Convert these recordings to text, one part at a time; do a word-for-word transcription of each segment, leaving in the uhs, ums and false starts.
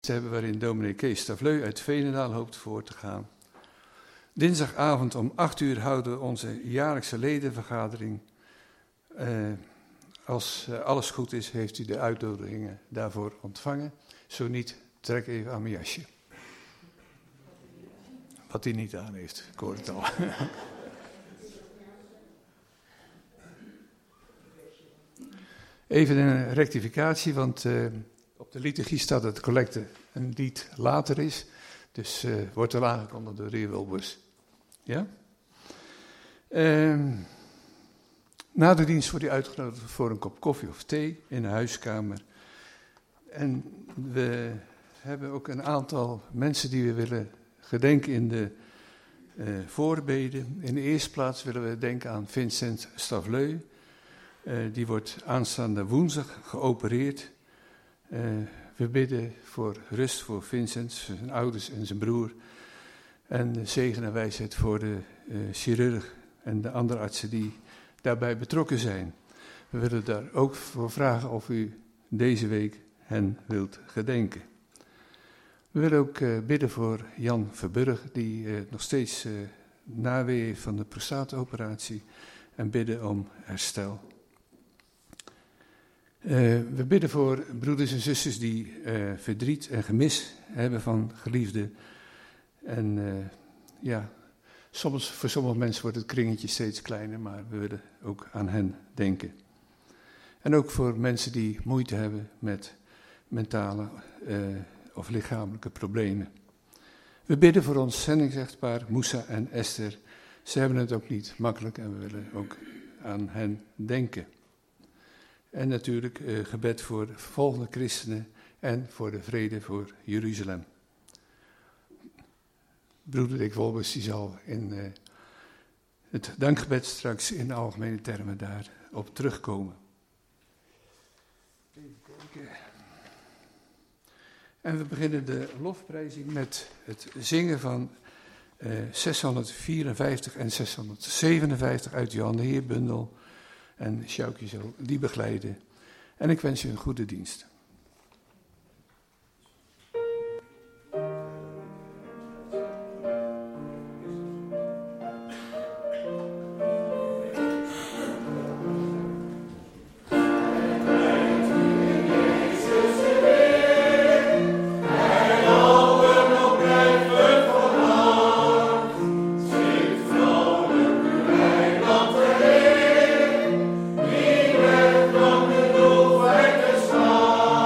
te hebben waarin dominee Kees Stavleu uit Veenendaal hoopt voor te gaan. Dinsdagavond om acht uur houden we onze jaarlijkse ledenvergadering. Uh, als uh, alles goed is, heeft u de uitnodigingen daarvoor ontvangen. Zo niet, trek even aan mijn jasje. Wat hij niet aan heeft, ik hoor het al. Even een rectificatie, want uh, op de liturgie staat dat de collecte een lied later is. Dus uh, wordt er aangekondigd door de heer Wilbers. Ja? Uh, na de dienst wordt u uitgenodigd voor een kop koffie of thee in de huiskamer. En we hebben ook een aantal mensen die we willen gedenken in de uh, voorbeden. In de eerste plaats willen we denken aan Vincent Stavleu. Uh, die wordt aanstaande woensdag geopereerd. Uh, we bidden voor rust voor Vincent, zijn ouders en zijn broer. En de zegen en wijsheid voor de uh, chirurg en de andere artsen die daarbij betrokken zijn. We willen daar ook voor vragen of u deze week hen wilt gedenken. We willen ook uh, bidden voor Jan Verburg, die uh, nog steeds uh, nawee heeft van de prostaatoperatie. En bidden om herstel. Uh, we bidden voor broeders en zusters die uh, verdriet en gemis hebben van geliefden. En uh, ja, soms, voor sommige mensen wordt het kringetje steeds kleiner, maar we willen ook aan hen denken. En ook voor mensen die moeite hebben met mentale uh, of lichamelijke problemen. We bidden voor ons zendingsechtpaar Moussa en Esther. Ze hebben het ook niet makkelijk en we willen ook aan hen denken. En natuurlijk uh, gebed voor de volgende christenen en voor de vrede voor Jeruzalem. Broeder Dick Wolbers die zal in uh, het dankgebed straks in de algemene termen daarop terugkomen. Even kijken. En we beginnen de lofprijzing met het zingen van uh, zeshonderdvierenvijftig en zeshonderdzevenenvijftig uit Johan de Heerbundel. En Sjoukje zal die begeleiden. En ik wens u een goede dienst. Staan.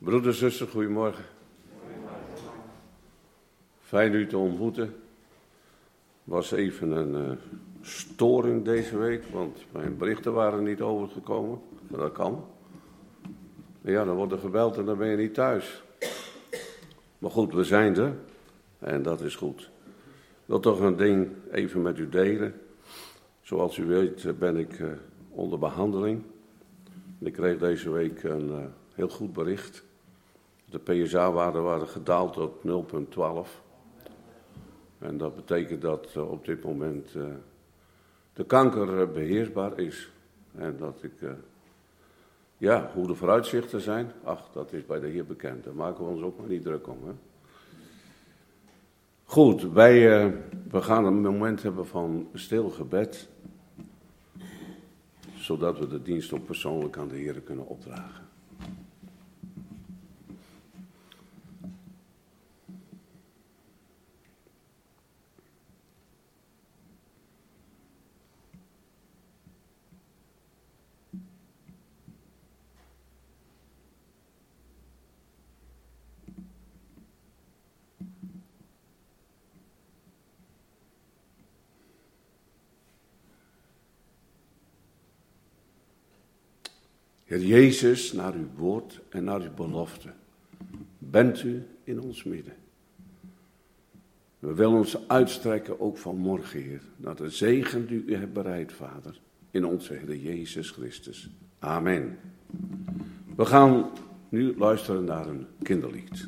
Broeders en zusters, goedemorgen. Fijn u te ontmoeten. Was even een uh, storing deze week, want mijn berichten waren niet overgekomen. Maar dat kan. Maar ja, dan wordt er gebeld en dan ben je niet thuis. Maar goed, we zijn er. En dat is goed. Ik wil toch een ding even met u delen. Zoals u weet ben ik uh, onder behandeling. Ik kreeg deze week een uh, heel goed bericht. De P S A-waarden waren gedaald tot nul komma twaalf. En dat betekent dat uh, op dit moment uh, de kanker uh, beheersbaar is. En dat ik, uh, ja, hoe de vooruitzichten zijn, ach, dat is bij de Heer bekend. Daar maken we ons ook maar niet druk om. Hè? Goed, wij uh, we gaan een moment hebben van stil gebed. Zodat we de dienst ook persoonlijk aan de Heer kunnen opdragen. Heer Jezus, naar uw woord en naar uw belofte, bent u in ons midden. We willen ons uitstrekken ook vanmorgen, Heer, naar de zegen die u hebt bereid, Vader, in onze Heer Jezus Christus. Amen. We gaan nu luisteren naar een kinderlied.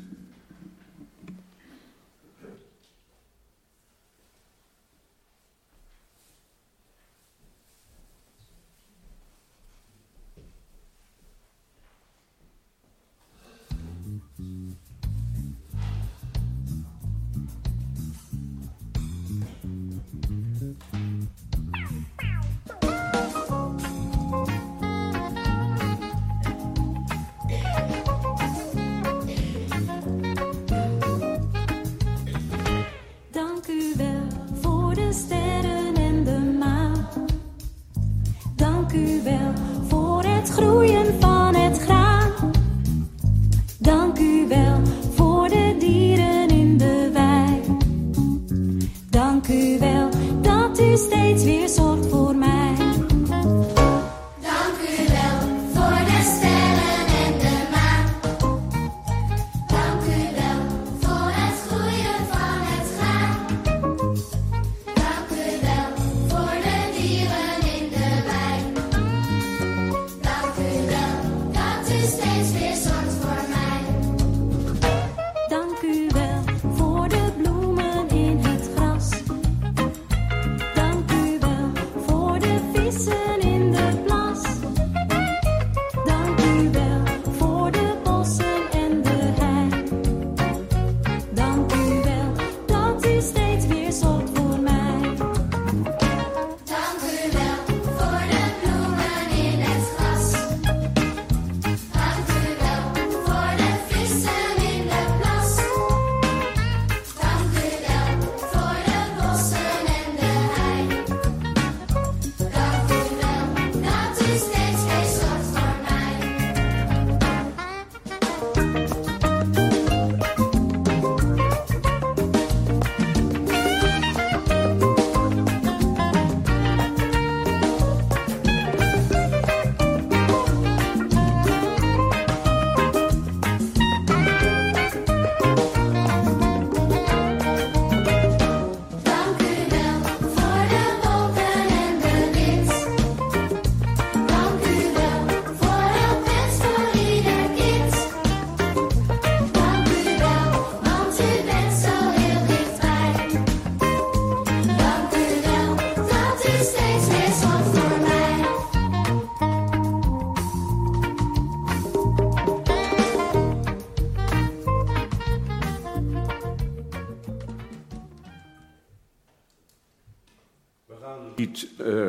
Lied uh,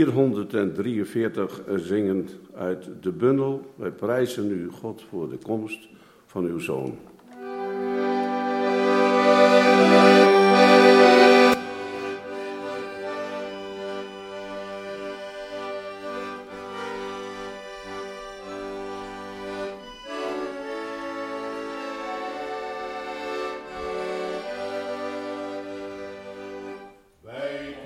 vierhonderddrieënveertig zingen uit de bundel. Wij prijzen u, God, voor de komst van uw Zoon.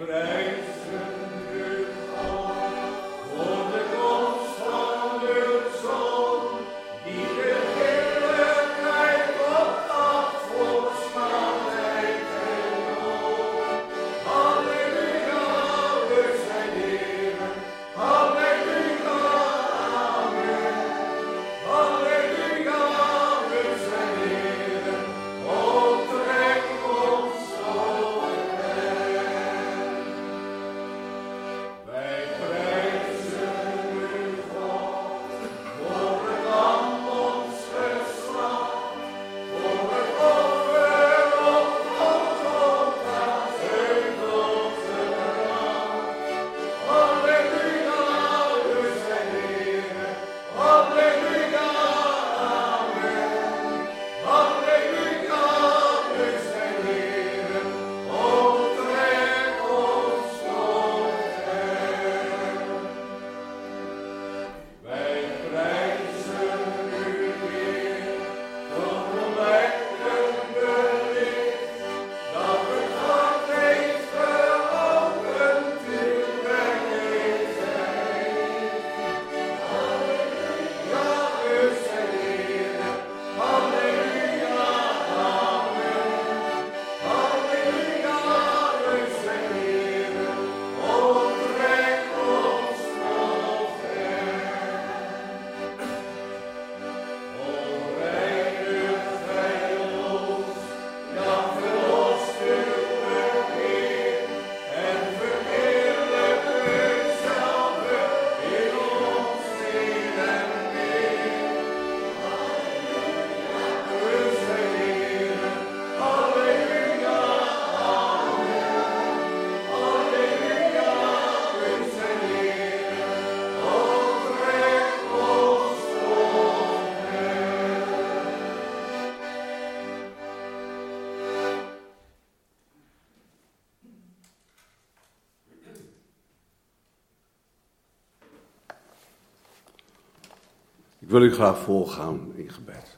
Ik wil u graag voorgaan in gebed.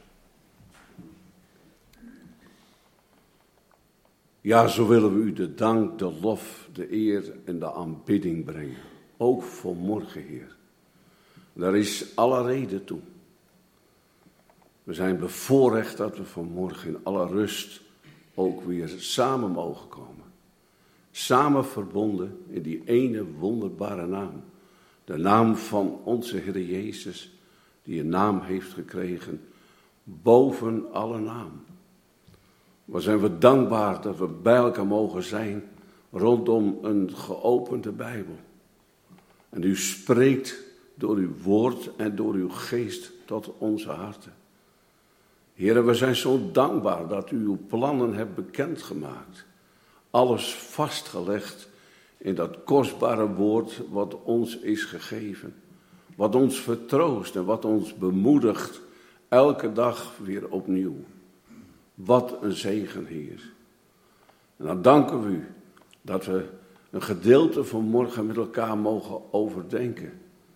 Ja, zo willen we u de dank, de lof, de eer en de aanbidding brengen. Ook voor morgen, Heer. Daar is alle reden toe. We zijn bevoorrecht dat we vanmorgen in alle rust ook weer samen mogen komen. Samen verbonden in die ene wonderbare naam. De naam van onze Heer Jezus, die een naam heeft gekregen boven alle naam. Wat zijn we dankbaar dat we bij elkaar mogen zijn rondom een geopende Bijbel. En u spreekt door uw woord en door uw geest tot onze harten. Heren, we zijn zo dankbaar dat u uw plannen hebt bekendgemaakt. Alles vastgelegd in dat kostbare woord wat ons is gegeven. Wat ons vertroost en wat ons bemoedigt elke dag weer opnieuw. Wat een zegen, Heer. En dan danken we u dat we een gedeelte van morgen met elkaar mogen overdenken.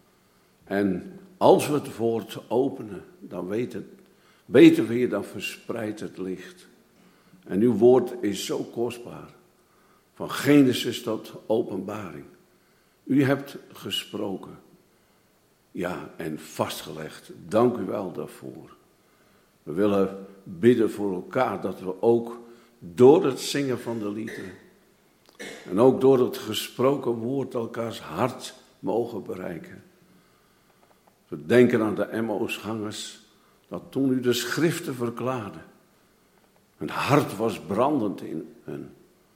En als we het woord openen, dan weet het, weten we hier, dan verspreidt het licht. En uw woord is zo kostbaar. Van Genesis tot Openbaring. U hebt gesproken. Ja, en vastgelegd. Dank u wel daarvoor. We willen bidden voor elkaar dat we ook door het zingen van de liederen en ook door het gesproken woord elkaars hart mogen bereiken. We denken aan de Emmausgangers, dat toen u de schriften verklaarde, hun hart was brandend in hen.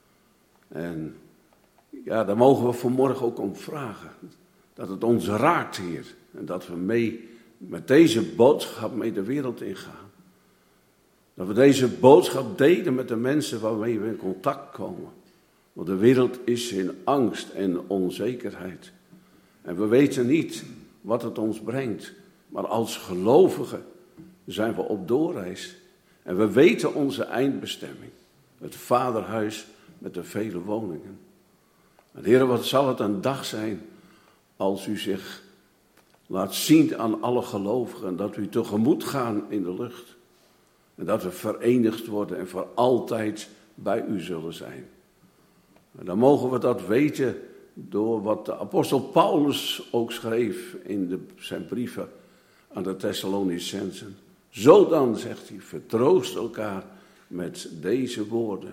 En ja, daar mogen we vanmorgen ook om vragen. Dat het ons raakt, Heer. En dat we mee met deze boodschap mee de wereld ingaan. Dat we deze boodschap delen met de mensen waarmee we in contact komen. Want de wereld is in angst en onzekerheid. En we weten niet wat het ons brengt. Maar als gelovigen zijn we op doorreis. En we weten onze eindbestemming. Het vaderhuis met de vele woningen. En Heer, wat zal het een dag zijn als u zich laat zien aan alle gelovigen. En dat we tegemoet gaan in de lucht. En dat we verenigd worden en voor altijd bij u zullen zijn. En dan mogen we dat weten door wat de apostel Paulus ook schreef in de, zijn brieven aan de Thessalonicensen. Zo dan, zegt hij, vertroost elkaar met deze woorden.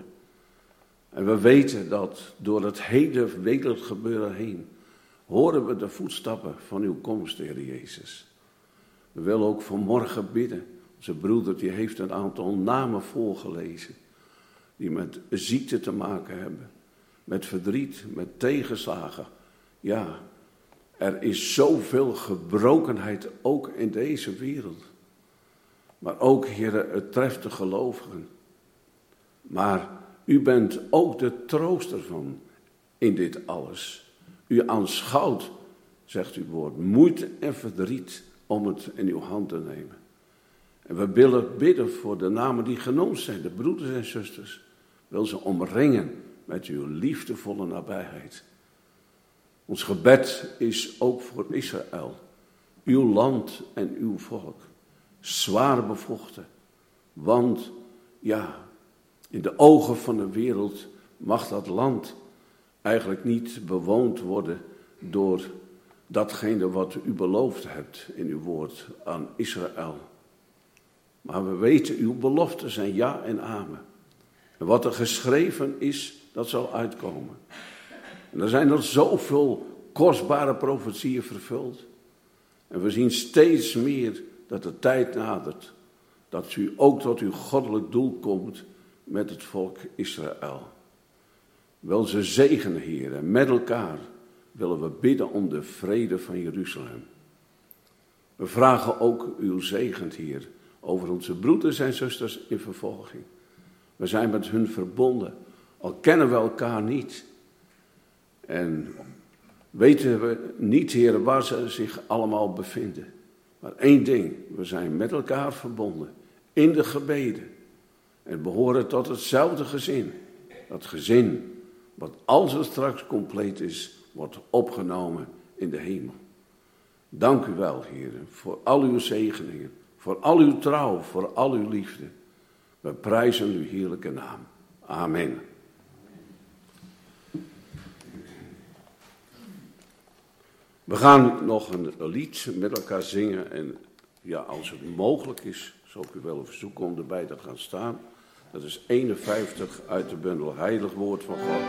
En we weten dat door het hele wereldgebeuren heen horen we de voetstappen van uw komst, Heer Jezus. We willen ook vanmorgen bidden. Onze broeder die heeft een aantal namen voorgelezen die met ziekte te maken hebben, met verdriet, met tegenslagen. Ja, er is zoveel gebrokenheid ook in deze wereld. Maar ook, Heer, het treft de gelovigen. Maar u bent ook de trooster van in dit alles. U aanschouwt, zegt uw woord, moeite en verdriet om het in uw hand te nemen. En we willen bidden voor de namen die genoemd zijn, de broeders en zusters. Wil ze omringen met uw liefdevolle nabijheid. Ons gebed is ook voor Israël, uw land en uw volk. Zwaar bevochten, want ja, in de ogen van de wereld mag dat land eigenlijk niet bewoond worden door datgene wat u beloofd hebt in uw woord aan Israël. Maar we weten, uw beloften zijn ja en amen. En wat er geschreven is, dat zal uitkomen. En er zijn er zoveel kostbare profetieën vervuld. En we zien steeds meer dat de tijd nadert, dat u ook tot uw goddelijk doel komt met het volk Israël. Wil ze zegenen, Heer, en met elkaar willen we bidden om de vrede van Jeruzalem. We vragen ook uw zegen, Heer, over onze broeders en zusters in vervolging. We zijn met hun verbonden, al kennen we elkaar niet. En weten we niet, Heer, waar ze zich allemaal bevinden. Maar één ding, we zijn met elkaar verbonden, in de gebeden. En behoren tot hetzelfde gezin. Dat gezin, wat als het straks compleet is, wordt opgenomen in de hemel. Dank u wel, Heer, voor al uw zegeningen, voor al uw trouw, voor al uw liefde. We prijzen uw heerlijke naam. Amen. We gaan nog een lied met elkaar zingen en ja, als het mogelijk is, zal ik u wel verzoeken om erbij te gaan staan. Dat is eenenvijftig uit de bundel Heilig Woord van God.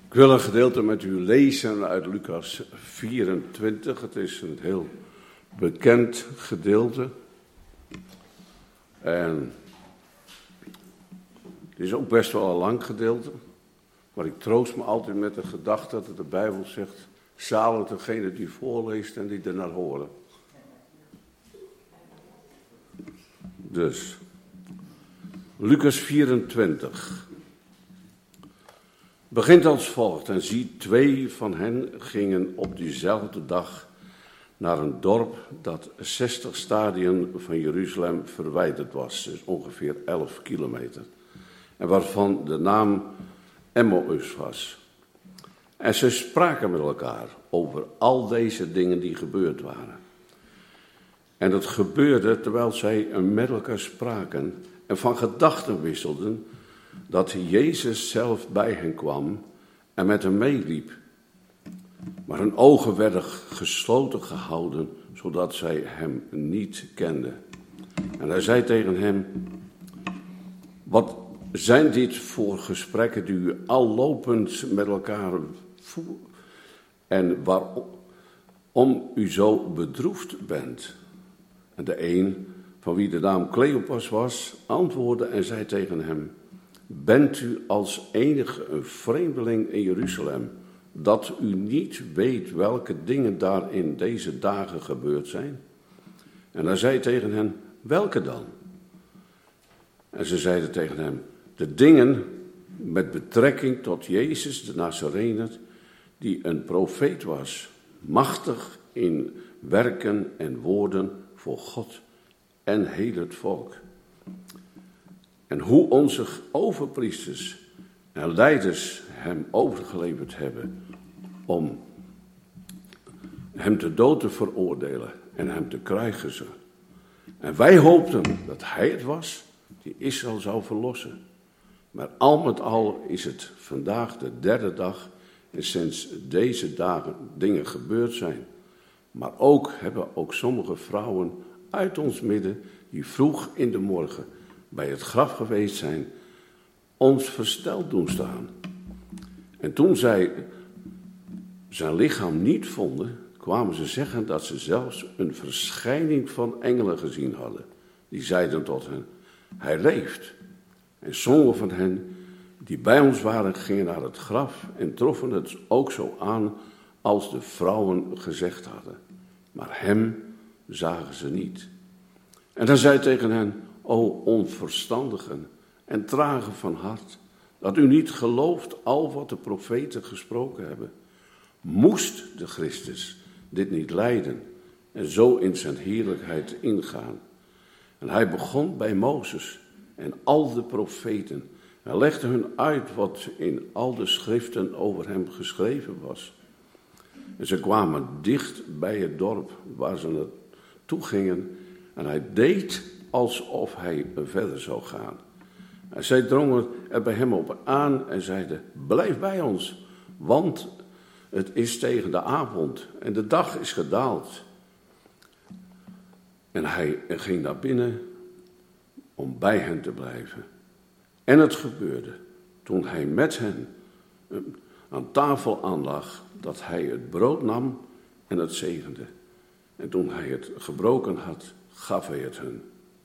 Ik wil een gedeelte met u lezen uit Lucas vierentwintig. Het is een heel bekend gedeelte. En het is ook best wel een lang gedeelte. Maar ik troost me altijd met de gedachte dat de Bijbel zegt: zalig degene die voorleest en die ernaar horen. Dus, Lucas vierentwintig. Begint als volgt: en zie, twee van hen gingen op diezelfde dag naar een dorp dat zestig stadien van Jeruzalem verwijderd was, dus ongeveer elf kilometer, en waarvan de naam Emmaus was. En ze spraken met elkaar over al deze dingen die gebeurd waren. En dat gebeurde terwijl zij met elkaar spraken en van gedachten wisselden, dat Jezus zelf bij hen kwam en met hen meeliep. Maar hun ogen werden gesloten gehouden, zodat zij hem niet kenden. En hij zei tegen hem: wat zijn dit voor gesprekken die u al lopend met elkaar voert en waarom u zo bedroefd bent? En de een, van wie de naam Cleopas was, antwoordde en zei tegen hem: bent u als enige een vreemdeling in Jeruzalem, dat u niet weet welke dingen daar in deze dagen gebeurd zijn? En hij zei tegen hen: welke dan? En ze zeiden tegen hem: de dingen met betrekking tot Jezus de Nazarener, die een profeet was, machtig in werken en woorden voor God en heel het volk. En hoe onze overpriesters en leiders hem overgeleverd hebben om hem te dood te veroordelen en hem te kruisigen. En wij hoopten dat hij het was die Israël zou verlossen. Maar al met al is het vandaag de derde dag en sinds deze dagen dingen gebeurd zijn. Maar ook hebben ook sommige vrouwen uit ons midden, die vroeg in de morgen bij het graf geweest zijn, ons versteld doen staan. En toen zij zijn lichaam niet vonden, kwamen ze zeggen dat ze zelfs een verschijning van engelen gezien hadden. Die zeiden tot hen: hij leeft. En sommigen van hen die bij ons waren, gingen naar het graf en troffen het ook zo aan als de vrouwen gezegd hadden. Maar hem zagen ze niet. En hij zei tegen hen: o onverstandigen en tragen van hart, dat u niet gelooft al wat de profeten gesproken hebben. Moest de Christus dit niet lijden en zo in zijn heerlijkheid ingaan? En hij begon bij Mozes en al de profeten en legde hun uit wat in al de schriften over hem geschreven was. En ze kwamen dicht bij het dorp waar ze naartoe gingen en hij deed alsof hij verder zou gaan. En zij drongen er bij hem op aan en zeiden: blijf bij ons, want het is tegen de avond en de dag is gedaald. En hij ging naar binnen om bij hen te blijven. En het gebeurde, toen hij met hen aan tafel aanlag, dat hij het brood nam en het zegende. En toen hij het gebroken had, gaf hij het hun.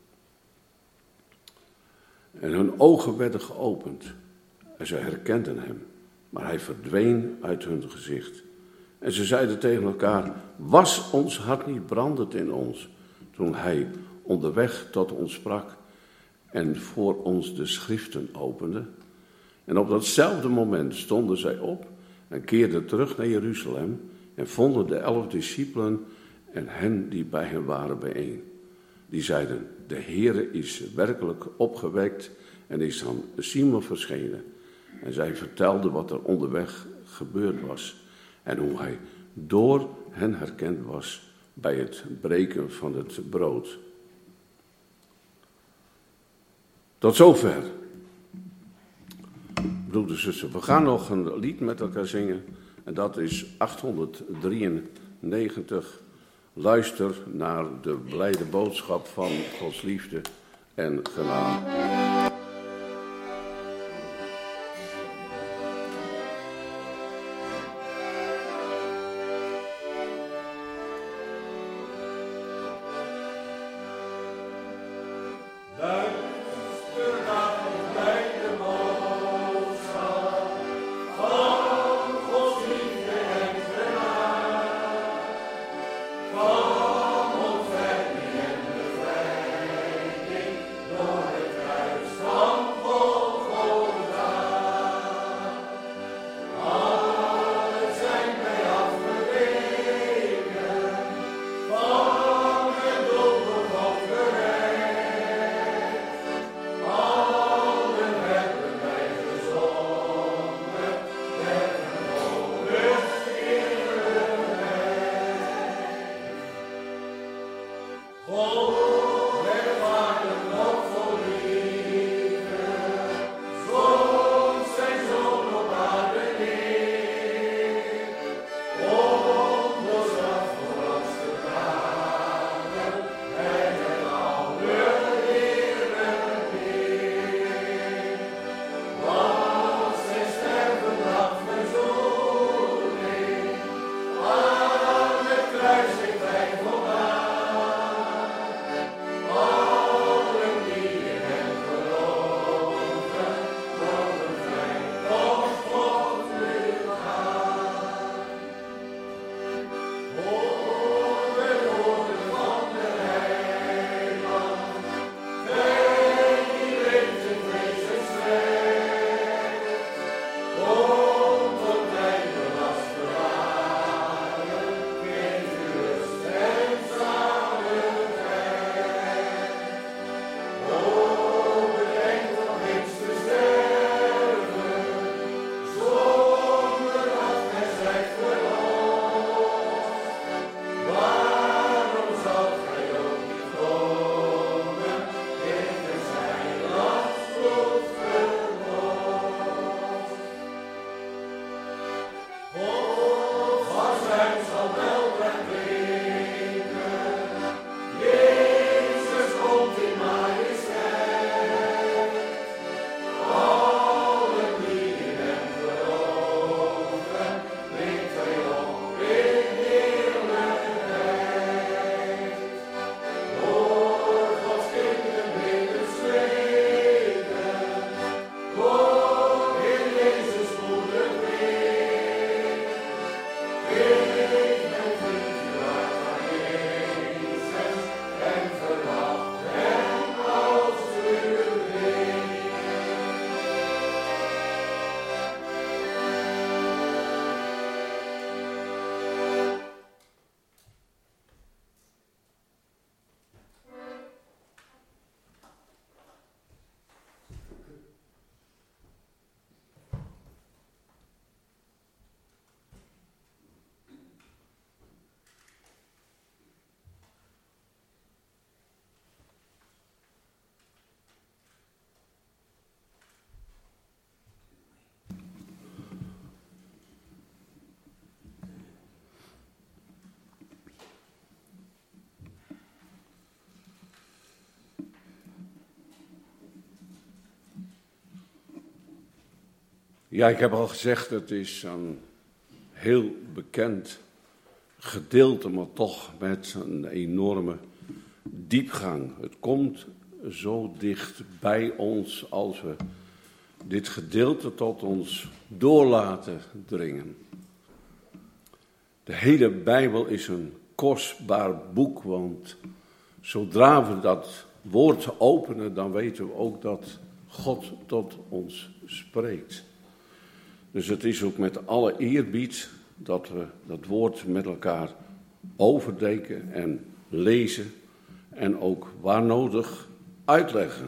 En hun ogen werden geopend en zij herkenden hem, maar hij verdween uit hun gezicht. En ze zeiden tegen elkaar: was ons hart niet brandend in ons, toen hij onderweg tot ons sprak en voor ons de schriften opende? En op datzelfde moment stonden zij op en keerden terug naar Jeruzalem en vonden de elf discipelen en hen die bij hen waren bijeen. Die zeiden: de Heere is werkelijk opgewekt en is aan Simon verschenen. En zij vertelden wat er onderweg gebeurd was en hoe hij door hen herkend was bij het breken van het brood. Tot zover. Broeders en zussen, we gaan nog een lied met elkaar zingen en dat is achthonderddrieënnegentig. Luister naar de blijde boodschap van Gods liefde en genade. Ja, ik heb al gezegd, het is een heel bekend gedeelte, maar toch met een enorme diepgang. Het komt zo dicht bij ons als we dit gedeelte tot ons door laten dringen. De hele Bijbel is een kostbaar boek, want zodra we dat woord openen, dan weten we ook dat God tot ons spreekt. Dus het is ook met alle eerbied dat we dat woord met elkaar overdenken en lezen en ook waar nodig uitleggen.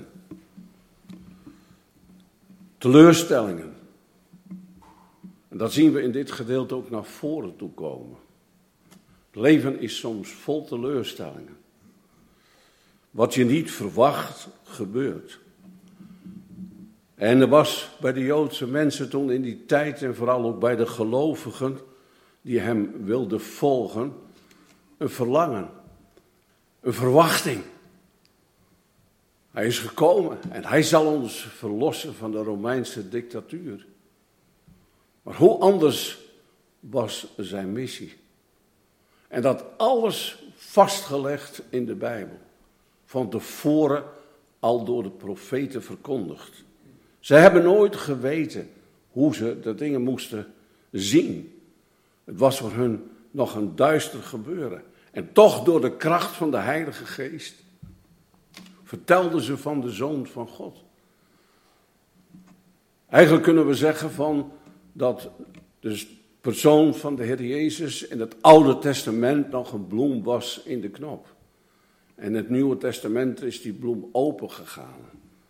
Teleurstellingen. En dat zien we in dit gedeelte ook naar voren toe komen. Het leven is soms vol teleurstellingen. Wat je niet verwacht, gebeurt. En er was bij de Joodse mensen toen in die tijd, en vooral ook bij de gelovigen die hem wilden volgen, een verlangen, een verwachting. Hij is gekomen en hij zal ons verlossen van de Romeinse dictatuur. Maar hoe anders was zijn missie? En dat alles vastgelegd in de Bijbel, van tevoren al door de profeten verkondigd. Ze hebben nooit geweten hoe ze de dingen moesten zien. Het was voor hun nog een duister gebeuren. En toch door de kracht van de Heilige Geest vertelden ze van de Zoon van God. Eigenlijk kunnen we zeggen van dat de persoon van de Heer Jezus in het Oude Testament nog een bloem was in de knop. En in het Nieuwe Testament is die bloem opengegaan.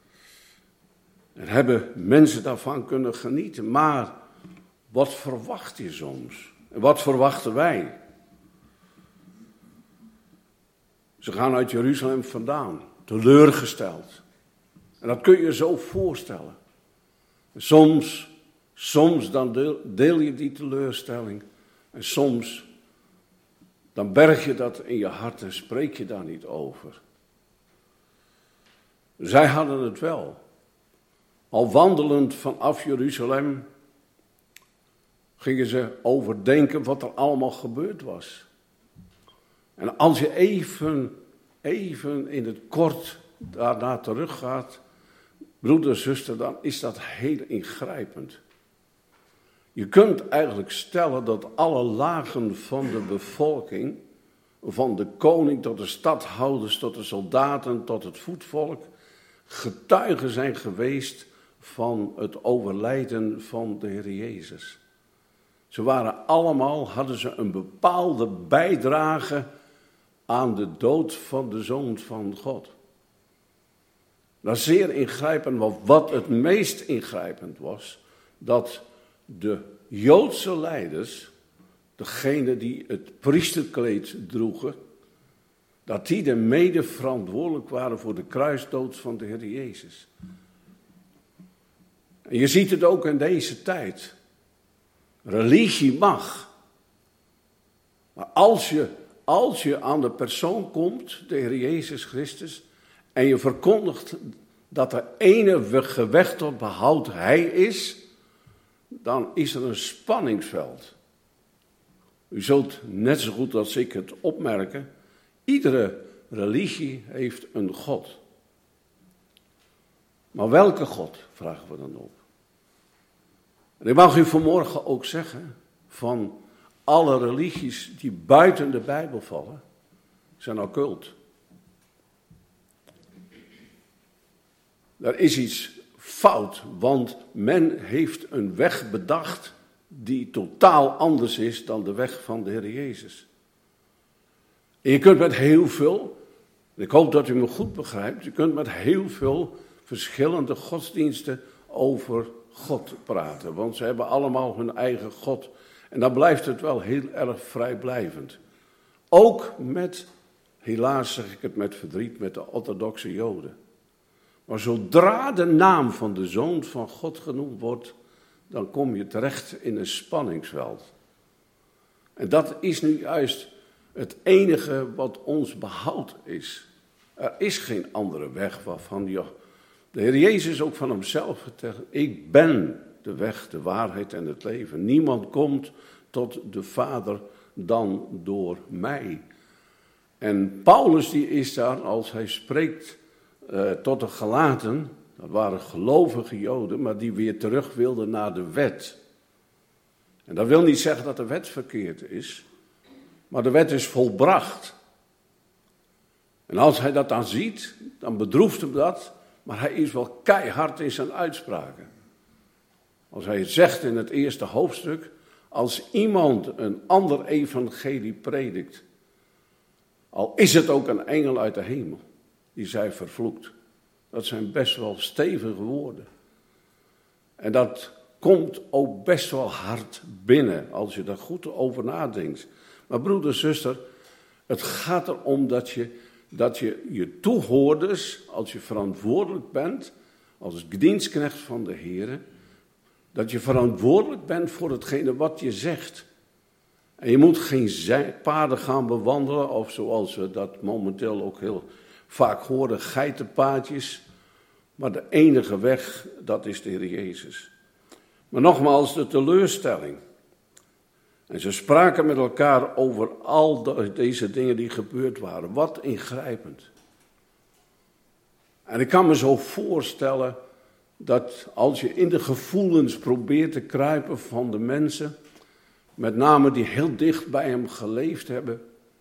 Er hebben mensen daarvan kunnen genieten. Maar wat verwacht je soms? En wat verwachten wij? Ze gaan uit Jeruzalem vandaan, teleurgesteld. En dat kun je je zo voorstellen. Soms, soms dan deel, deel je die teleurstelling. En soms, dan berg je dat in je hart en spreek je daar niet over. Zij hadden het wel. Al wandelend vanaf Jeruzalem gingen ze overdenken wat er allemaal gebeurd was. En als je even, even in het kort daarna teruggaat, broeder, zuster, dan is dat heel ingrijpend. Je kunt eigenlijk stellen dat alle lagen van de bevolking, van de koning tot de stadhouders, tot de soldaten, tot het voetvolk, getuigen zijn geweest van het overlijden van de Heer Jezus. Ze waren allemaal, hadden ze een bepaalde bijdrage aan de dood van de Zoon van God. Dat is zeer ingrijpend, want wat het meest ingrijpend was, dat de Joodse leiders, degene die het priesterkleed droegen, dat die de mede verantwoordelijk waren voor de kruisdood van de Heer Jezus. En je ziet het ook in deze tijd. Religie mag. Maar als je, als je aan de persoon komt, de Heer Jezus Christus, en je verkondigt dat de enige weg tot behoud Hij is, dan is er een spanningsveld. U zult net zo goed als ik het opmerken, iedere religie heeft een God. Maar welke God, vragen we dan op. En ik mag u vanmorgen ook zeggen, van alle religies die buiten de Bijbel vallen, zijn occult. Er is iets fout, want men heeft een weg bedacht die totaal anders is dan de weg van de Heer Jezus. En je kunt met heel veel, ik hoop dat u me goed begrijpt, je kunt met heel veel verschillende godsdiensten over God praten, want ze hebben allemaal hun eigen God. En dan blijft het wel heel erg vrijblijvend. Ook met, helaas zeg ik het met verdriet, met de orthodoxe Joden. Maar zodra de naam van de Zoon van God genoemd wordt, dan kom je terecht in een spanningsveld. En dat is nu juist het enige wat ons behoud is. Er is geen andere weg waarvan je, de Heer Jezus ook van hemzelf vertelt, ik ben de weg, de waarheid en het leven. Niemand komt tot de Vader dan door mij. En Paulus die is daar, als hij spreekt uh, tot de Galaten, dat waren gelovige Joden, maar die weer terug wilden naar de wet. En dat wil niet zeggen dat de wet verkeerd is, maar de wet is volbracht. En als hij dat dan ziet, dan bedroeft hem dat, maar hij is wel keihard in zijn uitspraken. Als hij zegt in het eerste hoofdstuk, als iemand een ander evangelie predikt, al is het ook een engel uit de hemel, die zij vervloekt. Dat zijn best wel stevige woorden. En dat komt ook best wel hard binnen, als je daar goed over nadenkt. Maar broeder, zuster, het gaat erom dat je dat je, je toehoorders, als je verantwoordelijk bent, als dienstknecht van de Heer, dat je verantwoordelijk bent voor hetgene wat je zegt. En je moet geen paden gaan bewandelen, of zoals we dat momenteel ook heel vaak horen, geitenpaadjes. Maar de enige weg, dat is de Heer Jezus. Maar nogmaals, de teleurstelling. En ze spraken met elkaar over al de, deze dingen die gebeurd waren. Wat ingrijpend. En ik kan me zo voorstellen dat als je in de gevoelens probeert te kruipen van de mensen, met name die heel dicht bij hem geleefd hebben,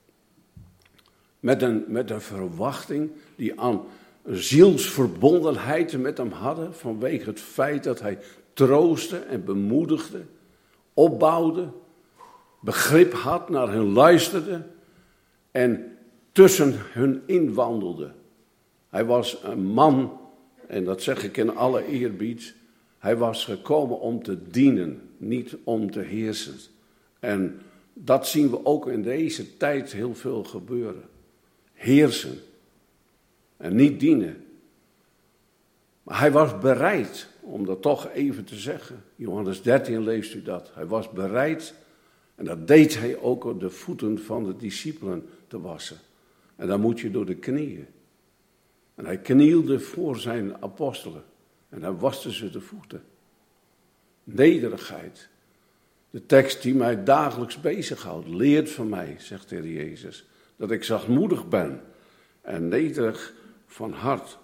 met een, met een verwachting die aan een zielsverbondenheid met hem hadden, vanwege het feit dat hij troostte en bemoedigde, opbouwde, begrip had, naar hen luisterde en tussen hun inwandelde. Hij was een man, en dat zeg ik in alle eerbied, hij was gekomen om te dienen, niet om te heersen. En dat zien we ook in deze tijd heel veel gebeuren. heersen en niet dienen. Maar hij was bereid, om dat toch even te zeggen. Johannes dertien leest u dat. Hij was bereid, en dat deed hij ook op de voeten van de discipelen te wassen. En dan moet je door de knieën. En hij knielde voor zijn apostelen. En hij waste ze de voeten. Nederigheid. De tekst die mij dagelijks bezighoudt. Leert van mij, zegt de Heer Jezus. Dat ik zachtmoedig ben. En nederig van hart.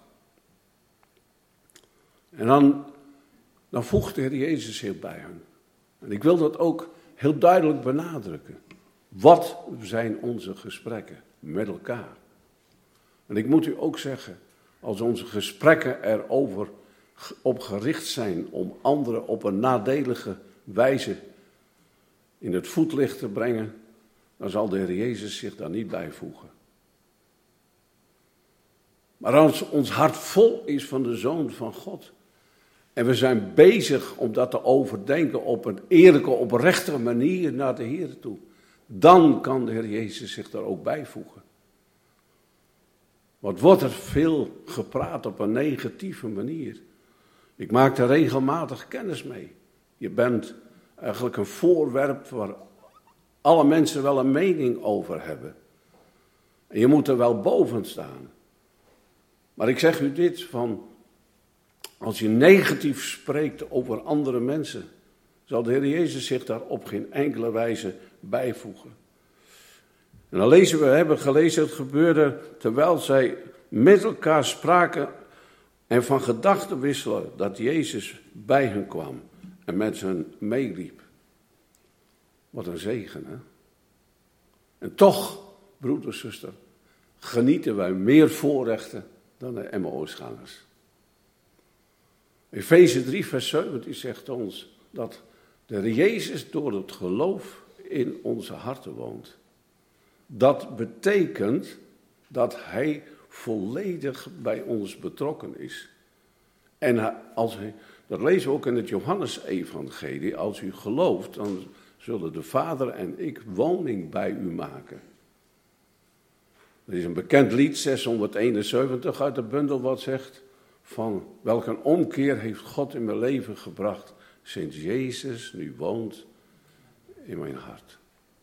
En dan, dan voegt de Heer Jezus zich bij hen. En ik wil dat ook heel duidelijk benadrukken. Wat zijn onze gesprekken met elkaar? En ik moet u ook zeggen, als onze gesprekken erover op gericht zijn om anderen op een nadelige wijze in het voetlicht te brengen, dan zal de Heer Jezus zich daar niet bij voegen. Maar als ons hart vol is van de Zoon van God, en we zijn bezig om dat te overdenken op een eerlijke, oprechte manier naar de Heer toe, dan kan de Heer Jezus zich daar ook bijvoegen. Want wordt er veel gepraat op een negatieve manier. Ik maak er regelmatig kennis mee. Je bent eigenlijk een voorwerp waar alle mensen wel een mening over hebben. En je moet er wel boven staan. Maar ik zeg u dit, van als je negatief spreekt over andere mensen, zal de Heer Jezus zich daar op geen enkele wijze bijvoegen. En dan lezen we, we hebben gelezen, het gebeurde terwijl zij met elkaar spraken en van gedachten wisselen, dat Jezus bij hen kwam en met hen meeliep. Wat een zegen, hè? En toch, broeder en zuster, genieten wij meer voorrechten dan de Emmausgangers. Efeze drie vers zeventien zegt ons dat de Heer Jezus door het geloof in onze harten woont. Dat betekent dat hij volledig bij ons betrokken is. En als hij, dat lezen we ook in het Johannes-evangelie, als u gelooft, dan zullen de Vader en ik woning bij u maken. Er is een bekend lied, zeshonderdeenenzeventig uit de bundel, wat zegt van welk een omkeer heeft God in mijn leven gebracht, sinds Jezus nu woont in mijn hart.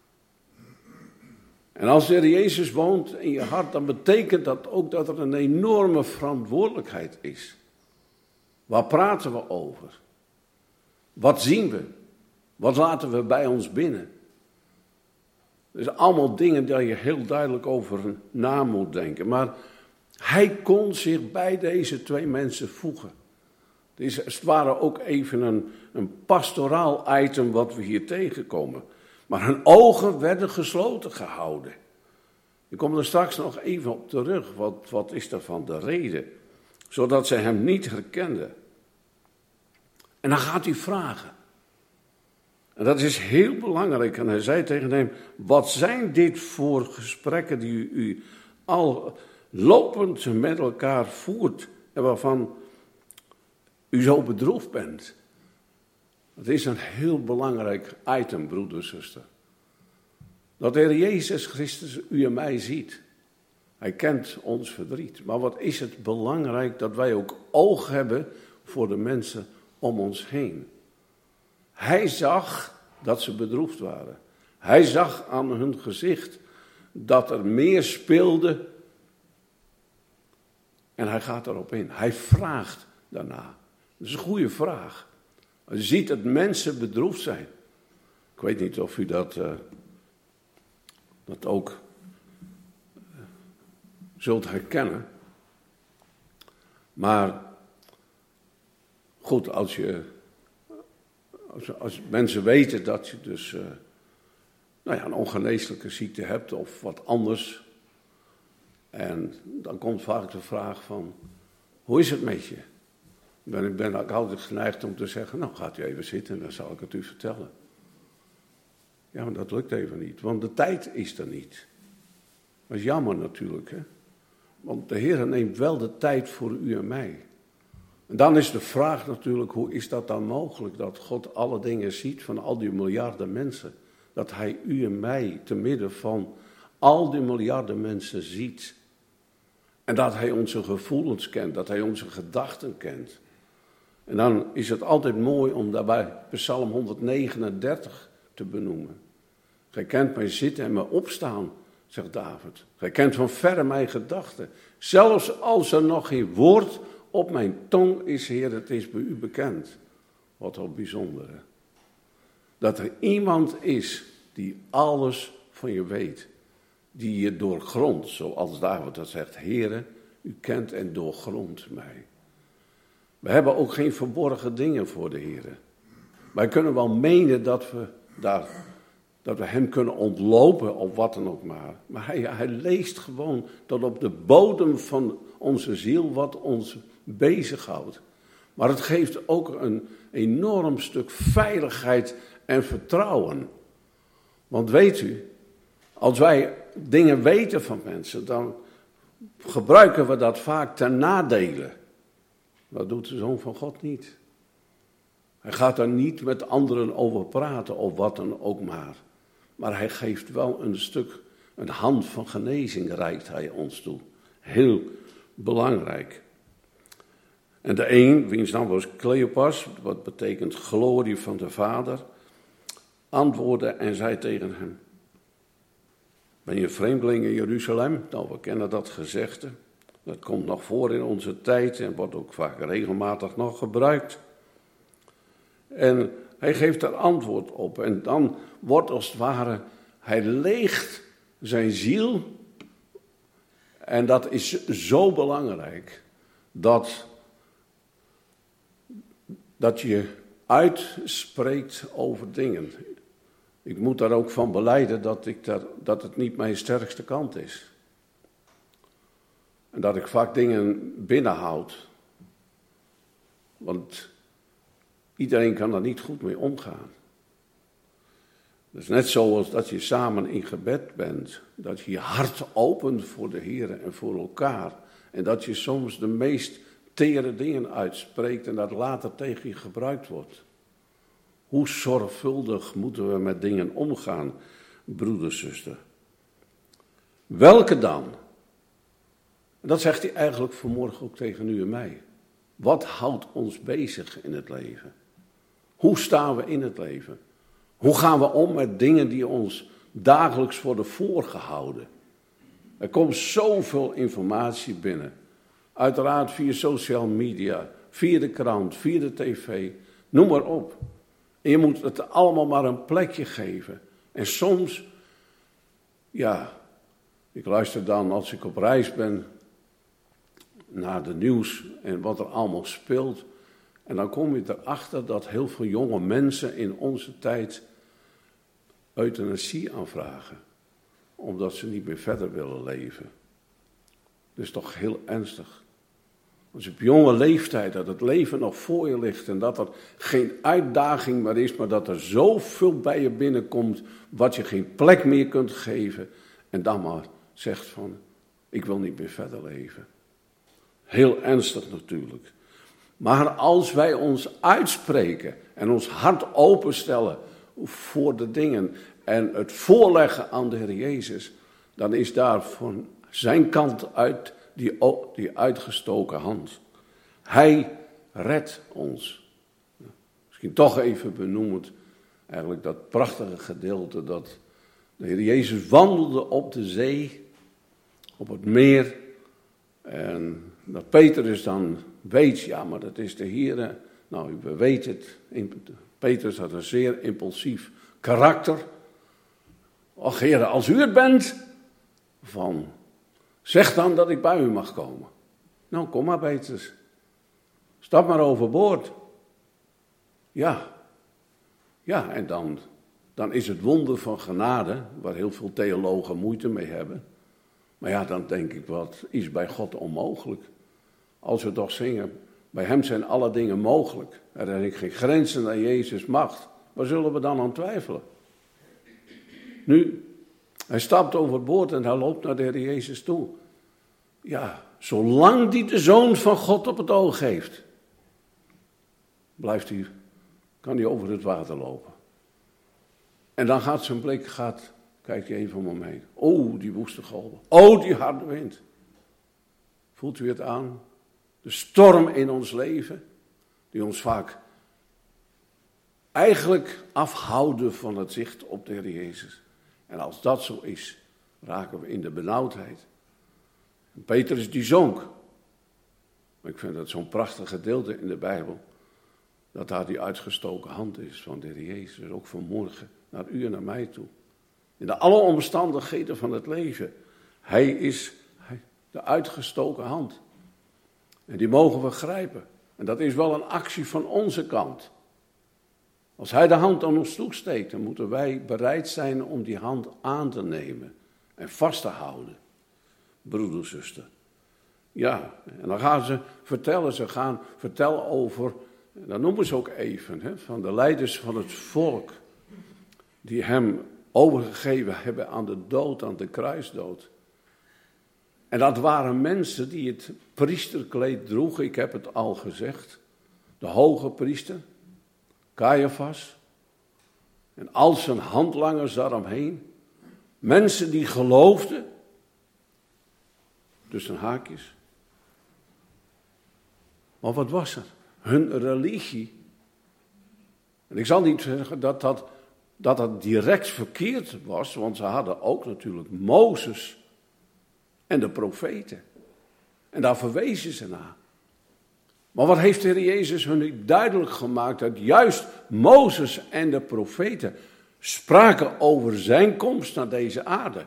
En als de Heer Jezus woont in je hart, dan betekent dat ook dat er een enorme verantwoordelijkheid is. Waar praten we over? Wat zien we? Wat laten we bij ons binnen? Dat zijn allemaal dingen daar je heel duidelijk over na moet denken. Maar hij kon zich bij deze twee mensen voegen. Het is als het ware ook even een, een pastoraal item wat we hier tegenkomen. Maar hun ogen werden gesloten gehouden. Ik kom er straks nog even op terug. Wat, wat is daarvan de reden? Zodat zij hem niet herkenden. En dan gaat hij vragen. En dat is heel belangrijk. En hij zei tegen hem, wat zijn dit voor gesprekken die u, u al lopend met elkaar voert en waarvan u zo bedroefd bent? Het is een heel belangrijk item, broeder en zuster. Dat de Heer Jezus Christus u en mij ziet. Hij kent ons verdriet. Maar wat is het belangrijk dat wij ook oog hebben voor de mensen om ons heen. Hij zag dat ze bedroefd waren. Hij zag aan hun gezicht dat er meer speelde. En hij gaat erop in. Hij vraagt daarna. Dat is een goede vraag. Je ziet dat mensen bedroefd zijn. Ik weet niet of u dat, uh, dat ook uh, zult herkennen. Maar goed, als je, als, als mensen weten dat je dus uh, nou ja, een ongeneeslijke ziekte hebt of wat anders. En dan komt vaak de vraag van, hoe is het met je? Ben, ik ben ook altijd geneigd om te zeggen, nou gaat u even zitten en dan zal ik het u vertellen. Ja, maar dat lukt even niet, want de tijd is er niet. Dat is jammer natuurlijk, hè. Want de Heer neemt wel de tijd voor u en mij. En dan is de vraag natuurlijk, hoe is dat dan mogelijk? Dat God alle dingen ziet van al die miljarden mensen. Dat hij u en mij te midden van al die miljarden mensen ziet En dat hij onze gevoelens kent, dat hij onze gedachten kent. En dan is het altijd mooi om daarbij Psalm honderdnegenendertig te benoemen. Gij kent mij zitten en mij opstaan, zegt David. Gij kent van verre mijn gedachten. Zelfs als er nog geen woord op mijn tong is, Heer, het is bij u bekend. Wat wel bijzonder, hè? Dat er iemand is die alles van je weet. Die je doorgrondt, zoals David dat zegt. Heere, u kent en doorgrondt mij. We hebben ook geen verborgen dingen voor de Heere. Wij kunnen wel menen dat we, daar, dat we hem kunnen ontlopen of wat dan ook maar. Maar hij, hij leest gewoon tot op de bodem van onze ziel wat ons bezighoudt. Maar het geeft ook een enorm stuk veiligheid en vertrouwen. Want weet u, als wij dingen weten van mensen, dan gebruiken we dat vaak ten nadele. Dat doet de Zoon van God niet. Hij gaat daar niet met anderen over praten of wat dan ook maar. Maar hij geeft wel een stuk, een hand van genezing reikt hij ons toe. Heel belangrijk. En de een, wiens naam was Cleopas, wat betekent glorie van de Vader, antwoordde en zei tegen hem: ben je vreemdeling in Jeruzalem? Nou, we kennen dat gezegde. Dat komt nog voor in onze tijd en wordt ook vaak regelmatig nog gebruikt. En hij geeft daar antwoord op. En dan wordt als het ware, hij leegt zijn ziel. En dat is zo belangrijk, dat, dat je uitspreekt over dingen. Ik moet daar ook van belijden dat, ik daar, dat het niet mijn sterkste kant is. En dat ik vaak dingen binnenhoud. Want iedereen kan daar niet goed mee omgaan. Het is net zoals dat je samen in gebed bent. Dat je je hart opent voor de Heer en voor elkaar. En dat je soms de meest tere dingen uitspreekt en dat later tegen je gebruikt wordt. Hoe zorgvuldig moeten we met dingen omgaan, broeder, zuster? Welke dan? En dat zegt hij eigenlijk vanmorgen ook tegen u en mij. Wat houdt ons bezig in het leven? Hoe staan we in het leven? Hoe gaan we om met dingen die ons dagelijks worden voorgehouden? Er komt zoveel informatie binnen. Uiteraard via social media, via de krant, via de tv, noem maar op. En je moet het allemaal maar een plekje geven. En soms, ja, ik luister dan als ik op reis ben naar de nieuws en wat er allemaal speelt. En dan kom je erachter dat heel veel jonge mensen in onze tijd euthanasie aanvragen. Omdat ze niet meer verder willen leven. Dat is toch heel ernstig. Als je op jonge leeftijd dat het leven nog voor je ligt en dat er geen uitdaging meer is, maar dat er zoveel bij je binnenkomt wat je geen plek meer kunt geven en dan maar zegt van, ik wil niet meer verder leven. Heel ernstig natuurlijk. Maar als wij ons uitspreken en ons hart openstellen voor de dingen en het voorleggen aan de Heer Jezus, dan is daar van zijn kant uit die, die uitgestoken hand. Hij redt ons. Misschien toch even benoemend, eigenlijk dat prachtige gedeelte dat de Heer Jezus wandelde op de zee, op het meer. En dat Petrus dan weet, ja, maar dat is de Heer. Nou, we weten het. Petrus had een zeer impulsief karakter. Och, Heer, als u het bent, van, zeg dan dat ik bij u mag komen. Nou, kom maar, Petrus. Stap maar overboord. Ja. Ja, en dan, dan is het wonder van genade, waar heel veel theologen moeite mee hebben. Maar ja, dan denk ik, wat is bij God onmogelijk? Als we toch zingen, bij hem zijn alle dingen mogelijk. Er zijn geen grenzen aan Jezus' macht. Waar zullen we dan aan twijfelen? Nu, hij stapt overboord en hij loopt naar de Heer Jezus toe. Ja, zolang die de Zoon van God op het oog heeft, blijft hij, kan hij over het water lopen. En dan gaat zijn blik, gaat, kijkt hij even om hem heen. Oh, die woeste golven. Oh, die harde wind. Voelt u het aan? De storm in ons leven, die ons vaak eigenlijk afhouden van het zicht op de Heer Jezus. En als dat zo is, raken we in de benauwdheid. En Petrus die zonk. Maar ik vind dat zo'n prachtig gedeelte in de Bijbel, dat daar die uitgestoken hand is van de Heer Jezus, ook vanmorgen, naar u en naar mij toe. In de alle omstandigheden van het leven. Hij is de uitgestoken hand. En die mogen we grijpen. En dat is wel een actie van onze kant. Als hij de hand aan ons toesteekt, dan moeten wij bereid zijn om die hand aan te nemen en vast te houden. Broeder, zuster. Ja, en dan gaan ze vertellen, ze gaan vertellen over, dat noemen ze ook even, hè, van de leiders van het volk, die hem overgegeven hebben aan de dood, aan de kruisdood. En dat waren mensen die het priesterkleed droegen, ik heb het al gezegd. De hoge priester, Caiaphas, en al zijn handlangers daaromheen. Mensen die geloofden, tussen haakjes. Maar wat was er? Hun religie. En ik zal niet zeggen dat dat, dat dat direct verkeerd was, want ze hadden ook natuurlijk Mozes en de profeten. En daar verwezen ze naar. Maar wat heeft de Heer Jezus hun duidelijk gemaakt? Dat juist Mozes en de profeten spraken over zijn komst naar deze aarde.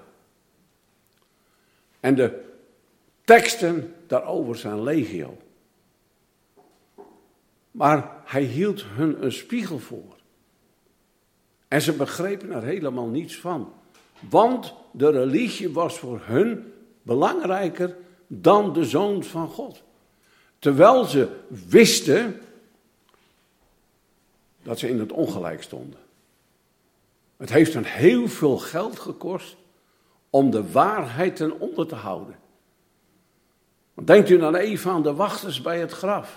En de teksten daarover zijn legio. Maar hij hield hun een spiegel voor. En ze begrepen er helemaal niets van. Want de religie was voor hun belangrijker dan de Zoon van God. Terwijl ze wisten dat ze in het ongelijk stonden. Het heeft hen heel veel geld gekost om de waarheid ten onder te houden. Want denkt u dan even aan de wachters bij het graf.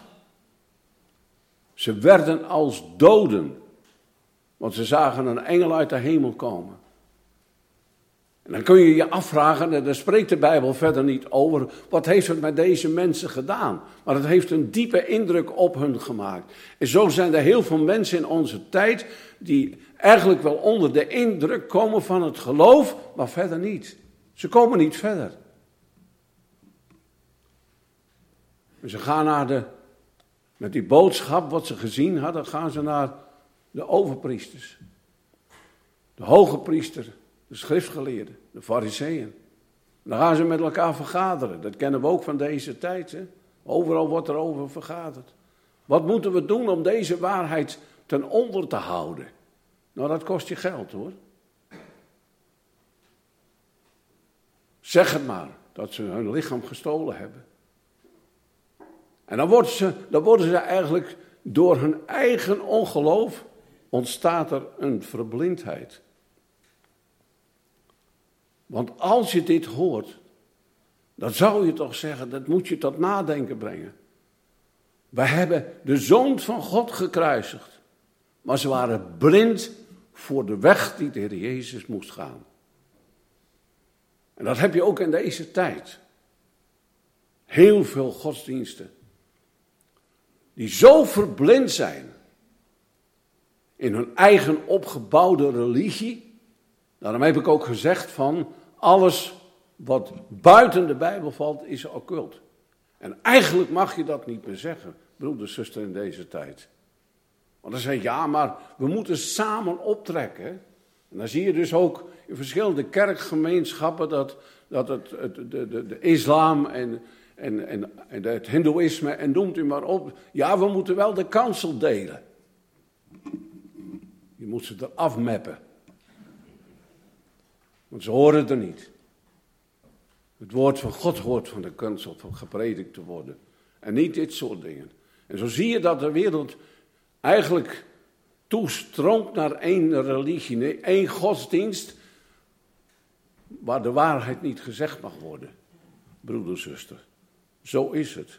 Ze werden als doden, want ze zagen een engel uit de hemel komen. En dan kun je je afvragen, en daar spreekt de Bijbel verder niet over, wat heeft het met deze mensen gedaan? Maar het heeft een diepe indruk op hun gemaakt. En zo zijn er heel veel mensen in onze tijd die eigenlijk wel onder de indruk komen van het geloof, maar verder niet. Ze komen niet verder. En ze gaan naar de, met die boodschap wat ze gezien hadden, gaan ze naar de overpriesters. De hoge priester, de schriftgeleerden, de fariseeën. Dan gaan ze met elkaar vergaderen. Dat kennen we ook van deze tijd. Hè? Overal wordt er over vergaderd. Wat moeten we doen om deze waarheid ten onder te houden? Nou, dat kost je geld, hoor. Zeg het maar, dat ze hun lichaam gestolen hebben. En dan worden ze, dan worden ze eigenlijk door hun eigen ongeloof, ontstaat er een verblindheid. Want als je dit hoort, dan zou je toch zeggen, dat moet je tot nadenken brengen. Wij hebben de Zoon van God gekruisigd, maar ze waren blind voor de weg die de Heer Jezus moest gaan. En dat heb je ook in deze tijd. Heel veel godsdiensten die zo verblind zijn in hun eigen opgebouwde religie. Daarom heb ik ook gezegd van alles wat buiten de Bijbel valt is occult. En eigenlijk mag je dat niet meer zeggen, broeder, zuster, in deze tijd. Want dan zeg je, ja, maar we moeten samen optrekken. En dan zie je dus ook in verschillende kerkgemeenschappen dat, dat het, het, de, de, de islam en, en, en, en het hindoeïsme en noemt u maar op. Ja, we moeten wel de kansel delen. Je moet ze er afmeppen. Want ze horen er niet. Het woord van God hoort van de kansel van gepredikt te worden. En niet dit soort dingen. En zo zie je dat de wereld eigenlijk toestroomt naar één religie, nee, één godsdienst, waar de waarheid niet gezegd mag worden. Broeder, zuster, zo is het.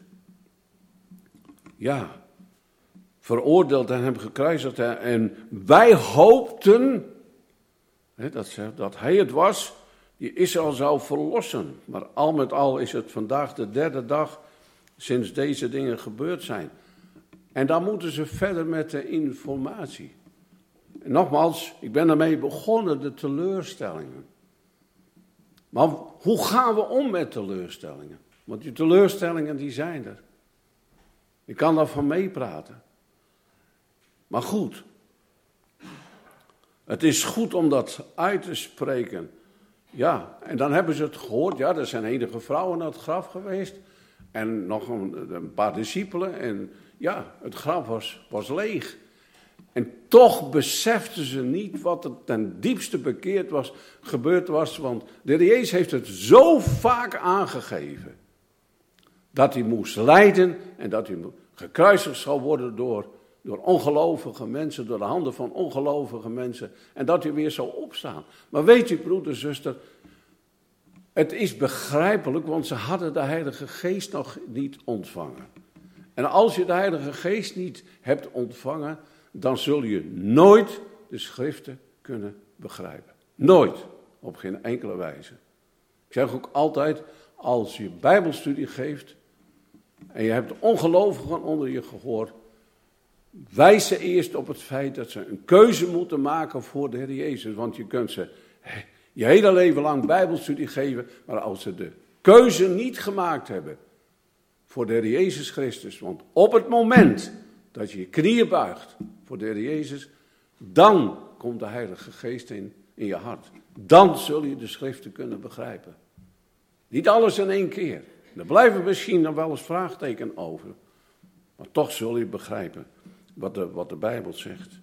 Ja, veroordeeld en hem gekruisigd. En wij hoopten, hè, dat, dat hij het was, die Israël zou verlossen. Maar al met al is het vandaag de derde dag sinds deze dingen gebeurd zijn. En dan moeten ze verder met de informatie. En nogmaals, ik ben ermee begonnen, de teleurstellingen. Maar hoe gaan we om met teleurstellingen? Want die teleurstellingen die zijn er. Ik kan daarvan meepraten. Maar goed, het is goed om dat uit te spreken. Ja, en dan hebben ze het gehoord. Ja, er zijn enige vrouwen naar het graf geweest. En nog een, een paar discipelen. En ja, het graf was, was leeg. En toch beseften ze niet wat er ten diepste bekeerd was, gebeurd was. Want de Heer Jezus heeft het zo vaak aangegeven. Dat hij moest lijden en dat hij gekruisigd zou worden door, door ongelovige mensen, door de handen van ongelovige mensen. En dat hij weer zou opstaan. Maar weet u, broeder, zuster, het is begrijpelijk, want ze hadden de Heilige Geest nog niet ontvangen. En als je de Heilige Geest niet hebt ontvangen, dan zul je nooit de schriften kunnen begrijpen. Nooit, op geen enkele wijze. Ik zeg ook altijd, als je bijbelstudie geeft en je hebt ongelovigen onder je gehoord, wijs ze eerst op het feit dat ze een keuze moeten maken voor de Heer Jezus. Want je kunt ze je hele leven lang bijbelstudie geven, maar als ze de keuze niet gemaakt hebben voor de Heer Jezus Christus, want op het moment dat je je knieën buigt voor de Heer Jezus, dan komt de Heilige Geest in, in je hart. Dan zul je de schriften kunnen begrijpen. Niet alles in één keer. Er blijven misschien nog wel eens vraagtekenen over. Maar toch zul je begrijpen wat de, wat de Bijbel zegt.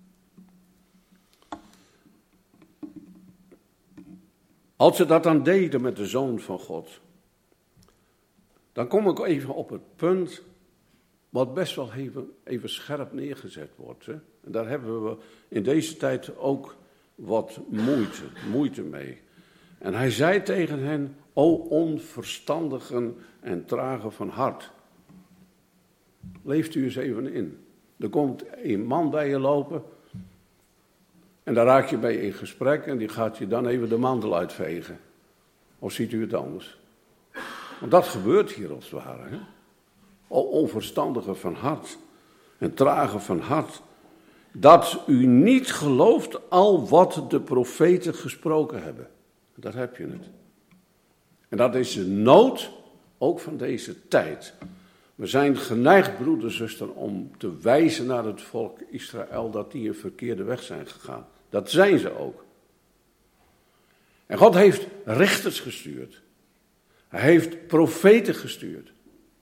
Als ze dat dan deden met de Zoon van God, dan kom ik even op het punt wat best wel even, even scherp neergezet wordt. Hè? En daar hebben we in deze tijd ook wat moeite, moeite mee. En hij zei tegen hen, o onverstandigen en tragen van hart. Leeft u eens even in. Er komt een man bij je lopen en daar raak je mee in gesprek en die gaat je dan even de mantel uitvegen. Of ziet u het anders? Want dat gebeurt hier als het ware. Hè? O onverstandigen van hart en tragen van hart, dat u niet gelooft al wat de profeten gesproken hebben. Daar heb je het. En dat is de nood ook van deze tijd. We zijn geneigd, broeder, zuster, om te wijzen naar het volk Israël dat die een verkeerde weg zijn gegaan. Dat zijn ze ook. En God heeft rechters gestuurd. Hij heeft profeten gestuurd.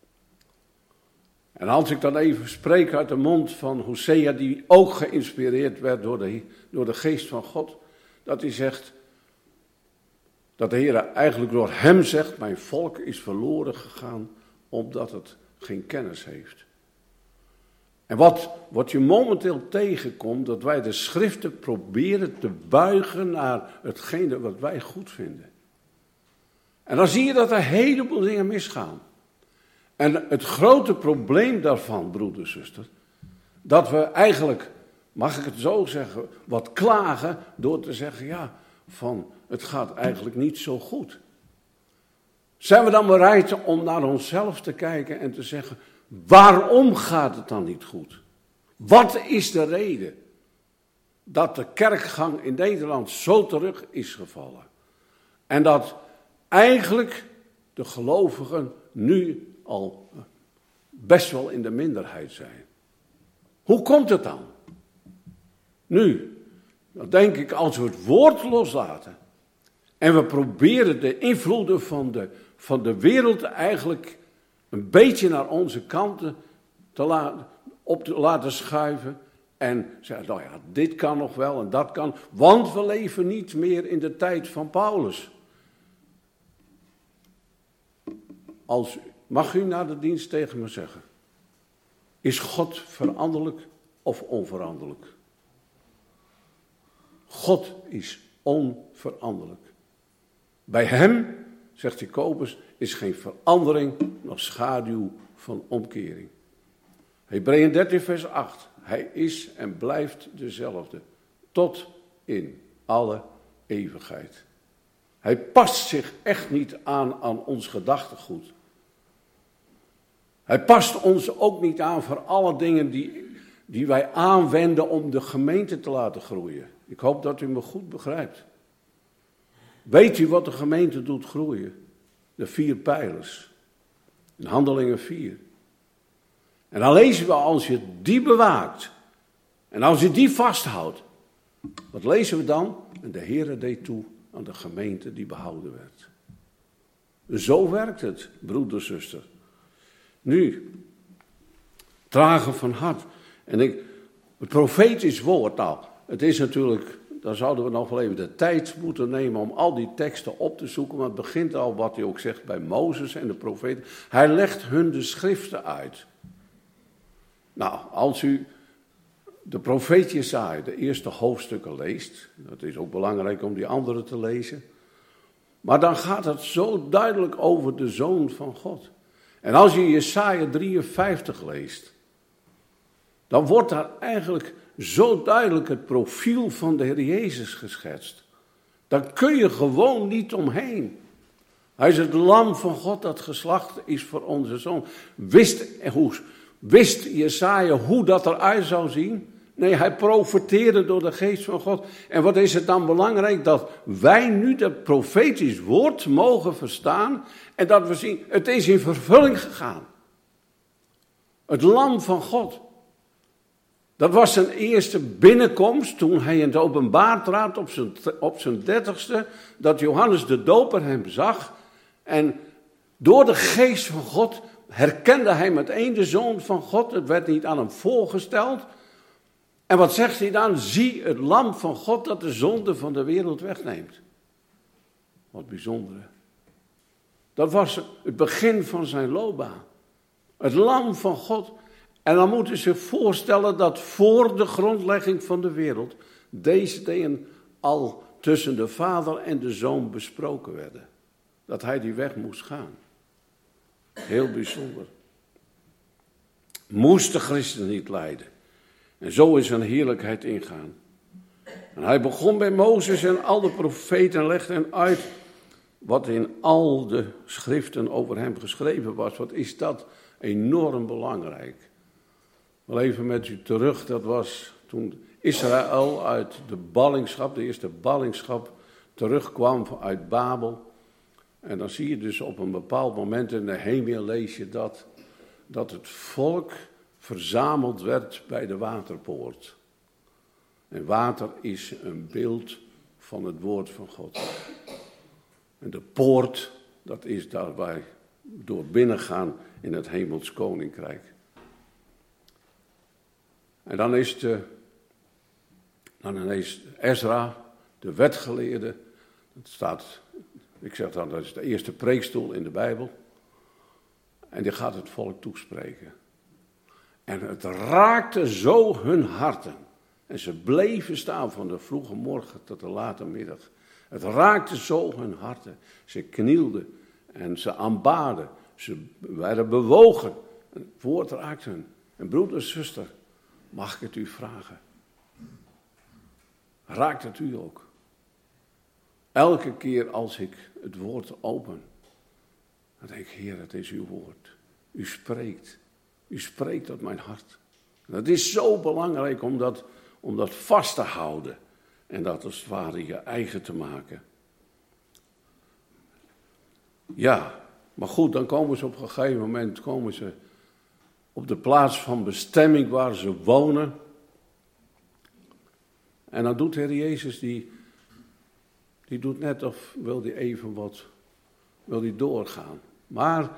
En als ik dan even spreek uit de mond van Hosea, die ook geïnspireerd werd door de, door de geest van God, dat hij zegt, dat de Heer eigenlijk door hem zegt, mijn volk is verloren gegaan, omdat het geen kennis heeft. En wat, wat je momenteel tegenkomt, dat wij de schriften proberen te buigen naar hetgene wat wij goed vinden. En dan zie je dat er een heleboel dingen misgaan. En het grote probleem daarvan, broeder, zuster, dat we eigenlijk, mag ik het zo zeggen, wat klagen door te zeggen, ja, van het gaat eigenlijk niet zo goed. Zijn we dan bereid om naar onszelf te kijken en te zeggen, waarom gaat het dan niet goed? Wat is de reden dat de kerkgang in Nederland zo terug is gevallen? En dat eigenlijk de gelovigen nu al best wel in de minderheid zijn. Hoe komt het dan? Nu, dan denk ik, als we het woord loslaten en we proberen de invloeden van de, van de wereld eigenlijk een beetje naar onze kanten te laten, op te laten schuiven en zeggen, nou ja, dit kan nog wel en dat kan, want we leven niet meer in de tijd van Paulus. Als, mag u na de dienst tegen me zeggen, is God veranderlijk of onveranderlijk? God is onveranderlijk. Bij hem, zegt Jacobus, is geen verandering, nog schaduw van omkering. Hebreeën dertien vers acht. Hij is en blijft dezelfde, tot in alle eeuwigheid. Hij past zich echt niet aan aan ons gedachtegoed. Hij past ons ook niet aan voor alle dingen die, die wij aanwenden om de gemeente te laten groeien. Ik hoop dat u me goed begrijpt. Weet u wat de gemeente doet groeien? De vier pijlers. In Handelingen vier. En dan lezen we, als je die bewaakt en als je die vasthoudt, wat lezen we dan? En de Heere deed toe aan de gemeente die behouden werd. Zo werkt het, broeder, zuster. Nu, dragen van hart. En ik, het profetisch woord, nou, het is natuurlijk, dan zouden we nog wel even de tijd moeten nemen om al die teksten op te zoeken. Maar het begint al, wat hij ook zegt, bij Mozes en de profeten. Hij legt hun de schriften uit. Nou, als u de profeet Jesaja, de eerste hoofdstukken leest, dat is ook belangrijk om die andere te lezen, maar dan gaat het zo duidelijk over de Zoon van God. En als je Jesaja drieënvijftig leest, dan wordt daar eigenlijk zo duidelijk het profiel van de Heer Jezus geschetst. Daar kun je gewoon niet omheen. Hij is het lam van God dat geslacht is voor onze Zoon. Wist, hoe, wist Jesaja hoe dat eruit zou zien? Nee, hij profeteerde door de geest van God. En wat is het dan belangrijk? Dat wij nu dat profetisch woord mogen verstaan. En dat we zien, het is in vervulling gegaan. Het lam van God. Dat was zijn eerste binnenkomst toen hij in het openbaar trad op zijn, op zijn dertigste. Dat Johannes de Doper hem zag. En door de geest van God herkende hij meteen de Zoon van God. Het werd niet aan hem voorgesteld. En wat zegt hij dan? Zie het lam van God dat de zonde van de wereld wegneemt. Wat bijzonder. Hè? Dat was het begin van zijn loopbaan. Het lam van God. En dan moet u zich voorstellen dat voor de grondlegging van de wereld deze dingen al tussen de vader en de zoon besproken werden. Dat hij die weg moest gaan. Heel bijzonder. Moest de christen niet lijden. En zo is zijn heerlijkheid ingaan. En hij begon bij Mozes en al de profeten en legde hen uit wat in al de schriften over hem geschreven was. Wat is dat enorm belangrijk. Wel even met u terug, dat was toen Israël uit de ballingschap, de eerste ballingschap, terugkwam uit Babel. En dan zie je dus op een bepaald moment in Nehemia lees je dat, dat het volk verzameld werd bij de waterpoort. En water is een beeld van het woord van God. En de poort, dat is daar wij door binnengaan in het hemels koninkrijk. En dan is, de, dan is Ezra, de wetgeleerde, dat staat, ik zeg dan, dat is de eerste preekstoel in de Bijbel. En die gaat het volk toespreken. En het raakte zo hun harten. En ze bleven staan van de vroege morgen tot de late middag. Het raakte zo hun harten. Ze knielden en ze aanbaden. Ze werden bewogen. Het woord raakte hun. En broeder en zuster, mag ik het u vragen? Raakt het u ook? Elke keer als ik het woord open, dan denk ik, Heer, het is uw woord. U spreekt. U spreekt tot mijn hart. Dat is zo belangrijk om dat, om dat vast te houden. En dat als het ware je eigen te maken. Ja, maar goed, dan komen ze op een gegeven moment komen ze op de plaats van bestemming waar ze wonen. En dan doet de Heer Jezus, die, die doet net of wil hij even wat, wil hij doorgaan. Maar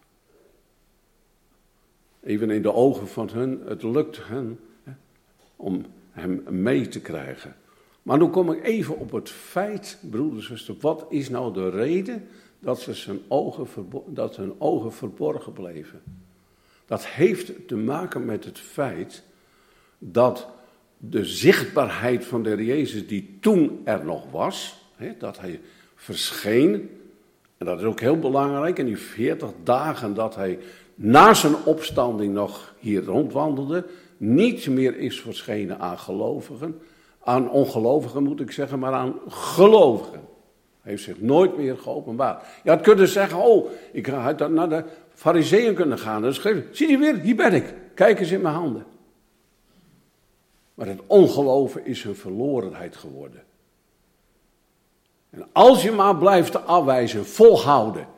even in de ogen van hun, het lukt hen hè, om hem mee te krijgen. Maar nu kom ik even op het feit, broeders en zusters, wat is nou de reden dat, ze zijn ogen verbo- dat hun ogen verborgen bleven? Dat heeft te maken met het feit dat de zichtbaarheid van de Heer Jezus die toen er nog was, hè, dat hij verscheen, en dat is ook heel belangrijk, in die veertig dagen dat hij na zijn opstanding nog hier rondwandelde, niet meer is verschenen aan gelovigen, aan ongelovigen moet ik zeggen, maar aan gelovigen. Hij heeft zich nooit meer geopenbaard. Je had kunnen zeggen, oh, ik had naar de Farizeeën kunnen gaan. En schreef, zie je weer, hier ben ik. Kijk eens in mijn handen. Maar het ongeloven is een verlorenheid geworden. En als je maar blijft afwijzen, volhouden,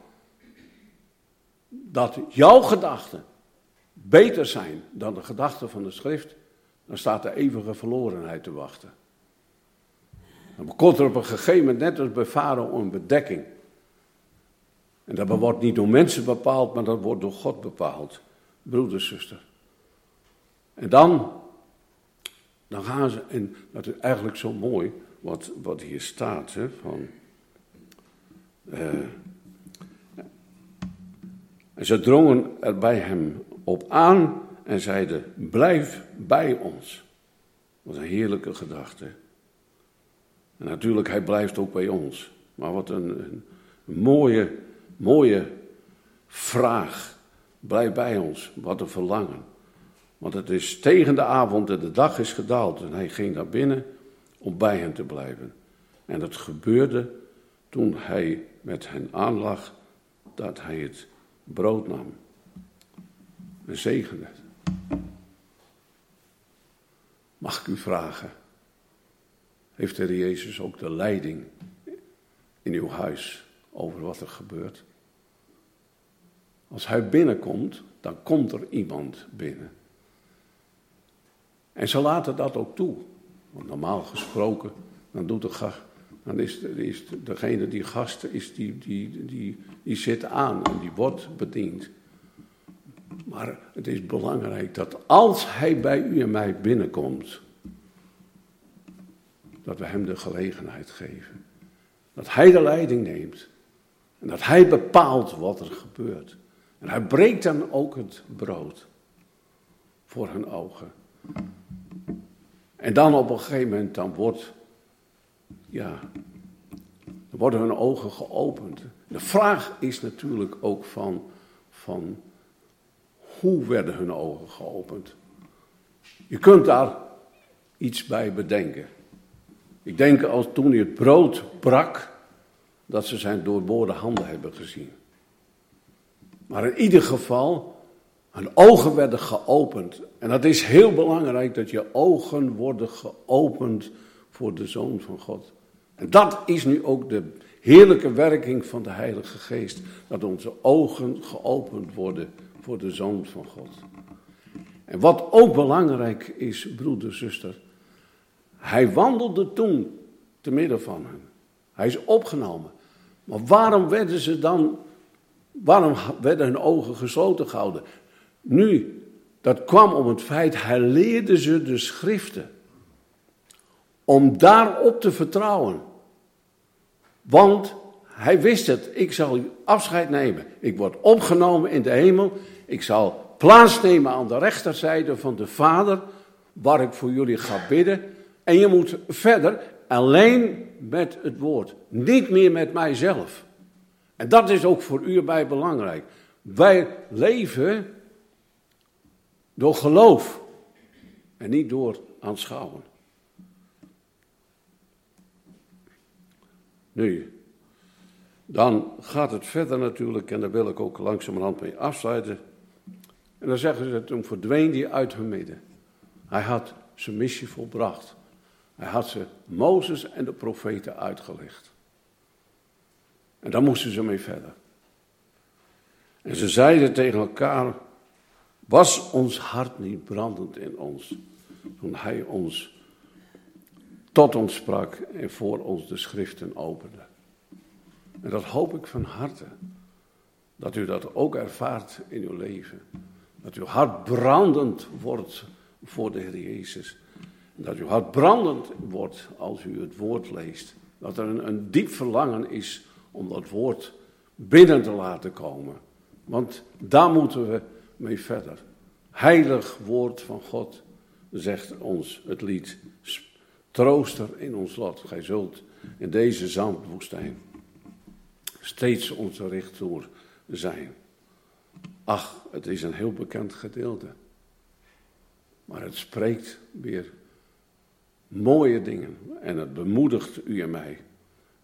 dat jouw gedachten beter zijn dan de gedachten van de schrift, dan staat de eeuwige verlorenheid te wachten. Dan komt er op een gegeven moment, net als bij Farao, een bedekking. En dat wordt niet door mensen bepaald, maar dat wordt door God bepaald. Broeder, zuster. En dan, dan gaan ze, en dat is eigenlijk zo mooi, wat, wat hier staat, hè, van... Uh, en ze drongen er bij hem op aan en zeiden, blijf bij ons. Wat een heerlijke gedachte. En natuurlijk, hij blijft ook bij ons. Maar wat een, een, een mooie, mooie vraag. Blijf bij ons, wat een verlangen. Want het is tegen de avond en de dag is gedaald. En hij ging naar binnen om bij hen te blijven. En het gebeurde toen hij met hen aanlag, dat hij het brood nam. En zegende het. Mag ik u vragen, heeft de Heer Jezus ook de leiding in uw huis over wat er gebeurt? Als hij binnenkomt, dan komt er iemand binnen. En ze laten dat ook toe. Want normaal gesproken, dan doet de gast, dan is, de, is de, degene die gast is, die, die, die, die zit aan en die wordt bediend. Maar het is belangrijk dat als hij bij u en mij binnenkomt, dat we hem de gelegenheid geven. Dat hij de leiding neemt. En dat hij bepaalt wat er gebeurt. En hij breekt dan ook het brood voor hun ogen. En dan op een gegeven moment, dan wordt, ja, dan worden hun ogen geopend. De vraag is natuurlijk ook van, van hoe werden hun ogen geopend? Je kunt daar iets bij bedenken. Ik denk als toen hij het brood brak, dat ze zijn doorboorde handen hebben gezien. Maar in ieder geval, hun ogen werden geopend. En dat is heel belangrijk, dat je ogen worden geopend voor de Zoon van God. En dat is nu ook de heerlijke werking van de Heilige Geest. Dat onze ogen geopend worden voor de Zoon van God. En wat ook belangrijk is, broeder, zuster. Hij wandelde toen te midden van hen. Hij is opgenomen. Maar waarom werden ze dan, waarom werden hun ogen gesloten gehouden? Nu, dat kwam om het feit, hij leerde ze de schriften. Om daarop te vertrouwen. Want hij wist het, ik zal afscheid nemen. Ik word opgenomen in de hemel. Ik zal plaatsnemen aan de rechterzijde van de Vader, waar ik voor jullie ga bidden. En je moet verder alleen met het woord, niet meer met mijzelf. En dat is ook voor u erbij belangrijk. Wij leven door geloof en niet door aanschouwen. Nu, dan gaat het verder natuurlijk, en daar wil ik ook langzamerhand mee afsluiten. En dan zeggen ze, toen verdween hij uit hun midden. Hij had zijn missie volbracht. Hij had ze Mozes en de profeten uitgelegd. En daar moesten ze mee verder. En ze zeiden tegen elkaar, was ons hart niet brandend in ons, toen hij ons tot ons sprak en voor ons de schriften opende. En dat hoop ik van harte, dat u dat ook ervaart in uw leven. Dat uw hart brandend wordt voor de Heer Jezus. Dat uw hart brandend wordt als u het woord leest. Dat er een, een diep verlangen is om dat woord binnen te laten komen. Want daar moeten we mee verder. Heilig woord van God, zegt ons het lied. Trooster in ons lot. Gij zult in deze zandwoestijn steeds onze richtoer zijn. Ach, het is een heel bekend gedeelte. Maar het spreekt weer mooie dingen. En het bemoedigt u en mij.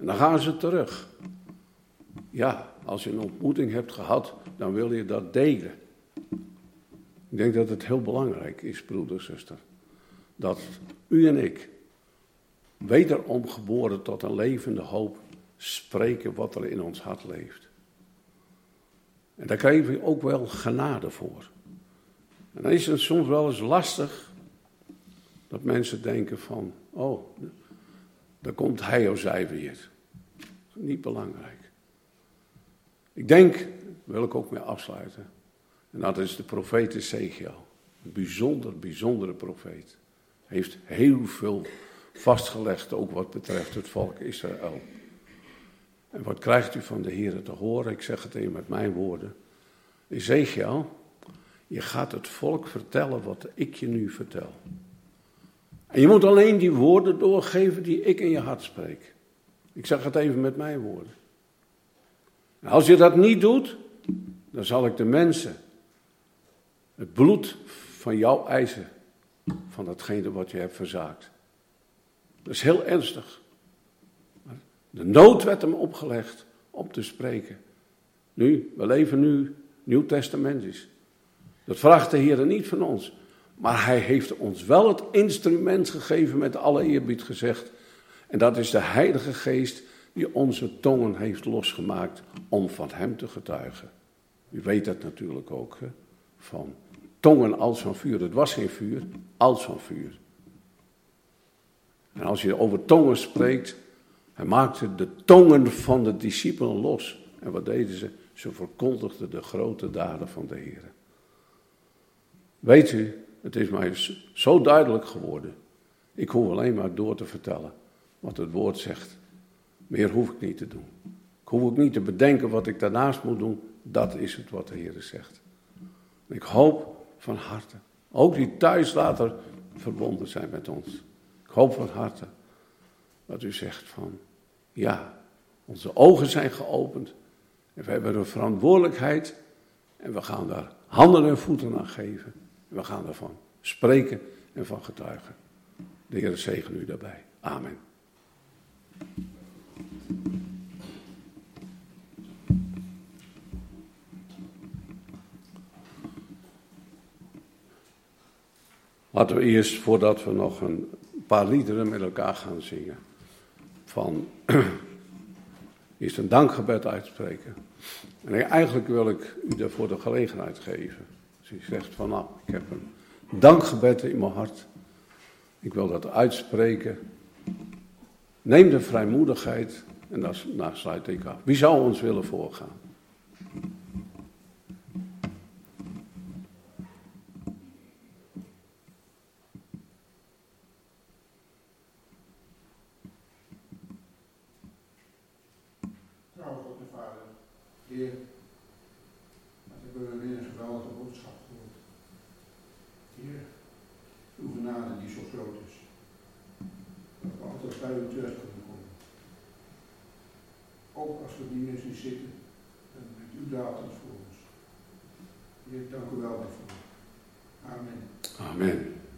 En dan gaan ze terug. Ja, als je een ontmoeting hebt gehad, dan wil je dat delen. Ik denk dat het heel belangrijk is, broeder, zuster, dat u en ik, wederom geboren tot een levende hoop, spreken wat er in ons hart leeft. En daar krijgen we ook wel genade voor. En dan is het soms wel eens lastig dat mensen denken van, oh, daar komt hij of zij weer. Dat is niet belangrijk. Ik denk, daar wil ik ook mee afsluiten, en dat is de profeet Ezechiel. Een bijzonder, bijzondere profeet. Hij heeft heel veel vastgelegd, ook wat betreft het volk Israël. En wat krijgt u van de Heer te horen? Ik zeg het even met mijn woorden. Ezechiel, je gaat het volk vertellen wat ik je nu vertel. En je moet alleen die woorden doorgeven die ik in je hart spreek. Ik zeg het even met mijn woorden. En als je dat niet doet, dan zal ik de mensen het bloed van jou eisen, van datgene wat je hebt verzaakt. Dat is heel ernstig. De nood werd hem opgelegd om te spreken. Nu, we leven nu nieuwtestamentisch. Dat vraagt de Heer niet van ons. Maar hij heeft ons wel het instrument gegeven, met alle eerbied gezegd. En dat is de Heilige Geest die onze tongen heeft losgemaakt om van hem te getuigen. U weet dat natuurlijk ook, hè? Van tongen als van vuur. Het was geen vuur, als van vuur. En als je over tongen spreekt, hij maakte de tongen van de discipelen los. En wat deden ze? Ze verkondigden de grote daden van de Heer. Weet u, het is mij zo duidelijk geworden. Ik hoef alleen maar door te vertellen wat het woord zegt. Meer hoef ik niet te doen. Ik hoef ook niet te bedenken wat ik daarnaast moet doen. Dat is het wat de Heer zegt. Ik hoop van harte, ook die thuis later verbonden zijn met ons. Ik hoop van harte dat u zegt van, ja, onze ogen zijn geopend. En we hebben een verantwoordelijkheid. En we gaan daar handen en voeten aan geven. En we gaan daarvan spreken en van getuigen. De Heer zegen u daarbij. Amen. Laten we eerst, voordat we nog een paar liederen met elkaar gaan zingen, van eerst een dankgebed uitspreken. En eigenlijk wil ik u daarvoor de gelegenheid geven. Als u zegt van, nou, ik heb een dankgebed in mijn hart. Ik wil dat uitspreken. Neem de vrijmoedigheid en daar sluit ik af. Wie zou ons willen voorgaan? Heer, dat hebben we weer een geweldige boodschap gehoord. Heer, uw genade die zo groot is. Dat we altijd bij u terecht kunnen komen. Ook als we niet eens niet zitten, dan bent u daar altijd voor ons. Heer, dank u wel daarvoor. Amen. Amen.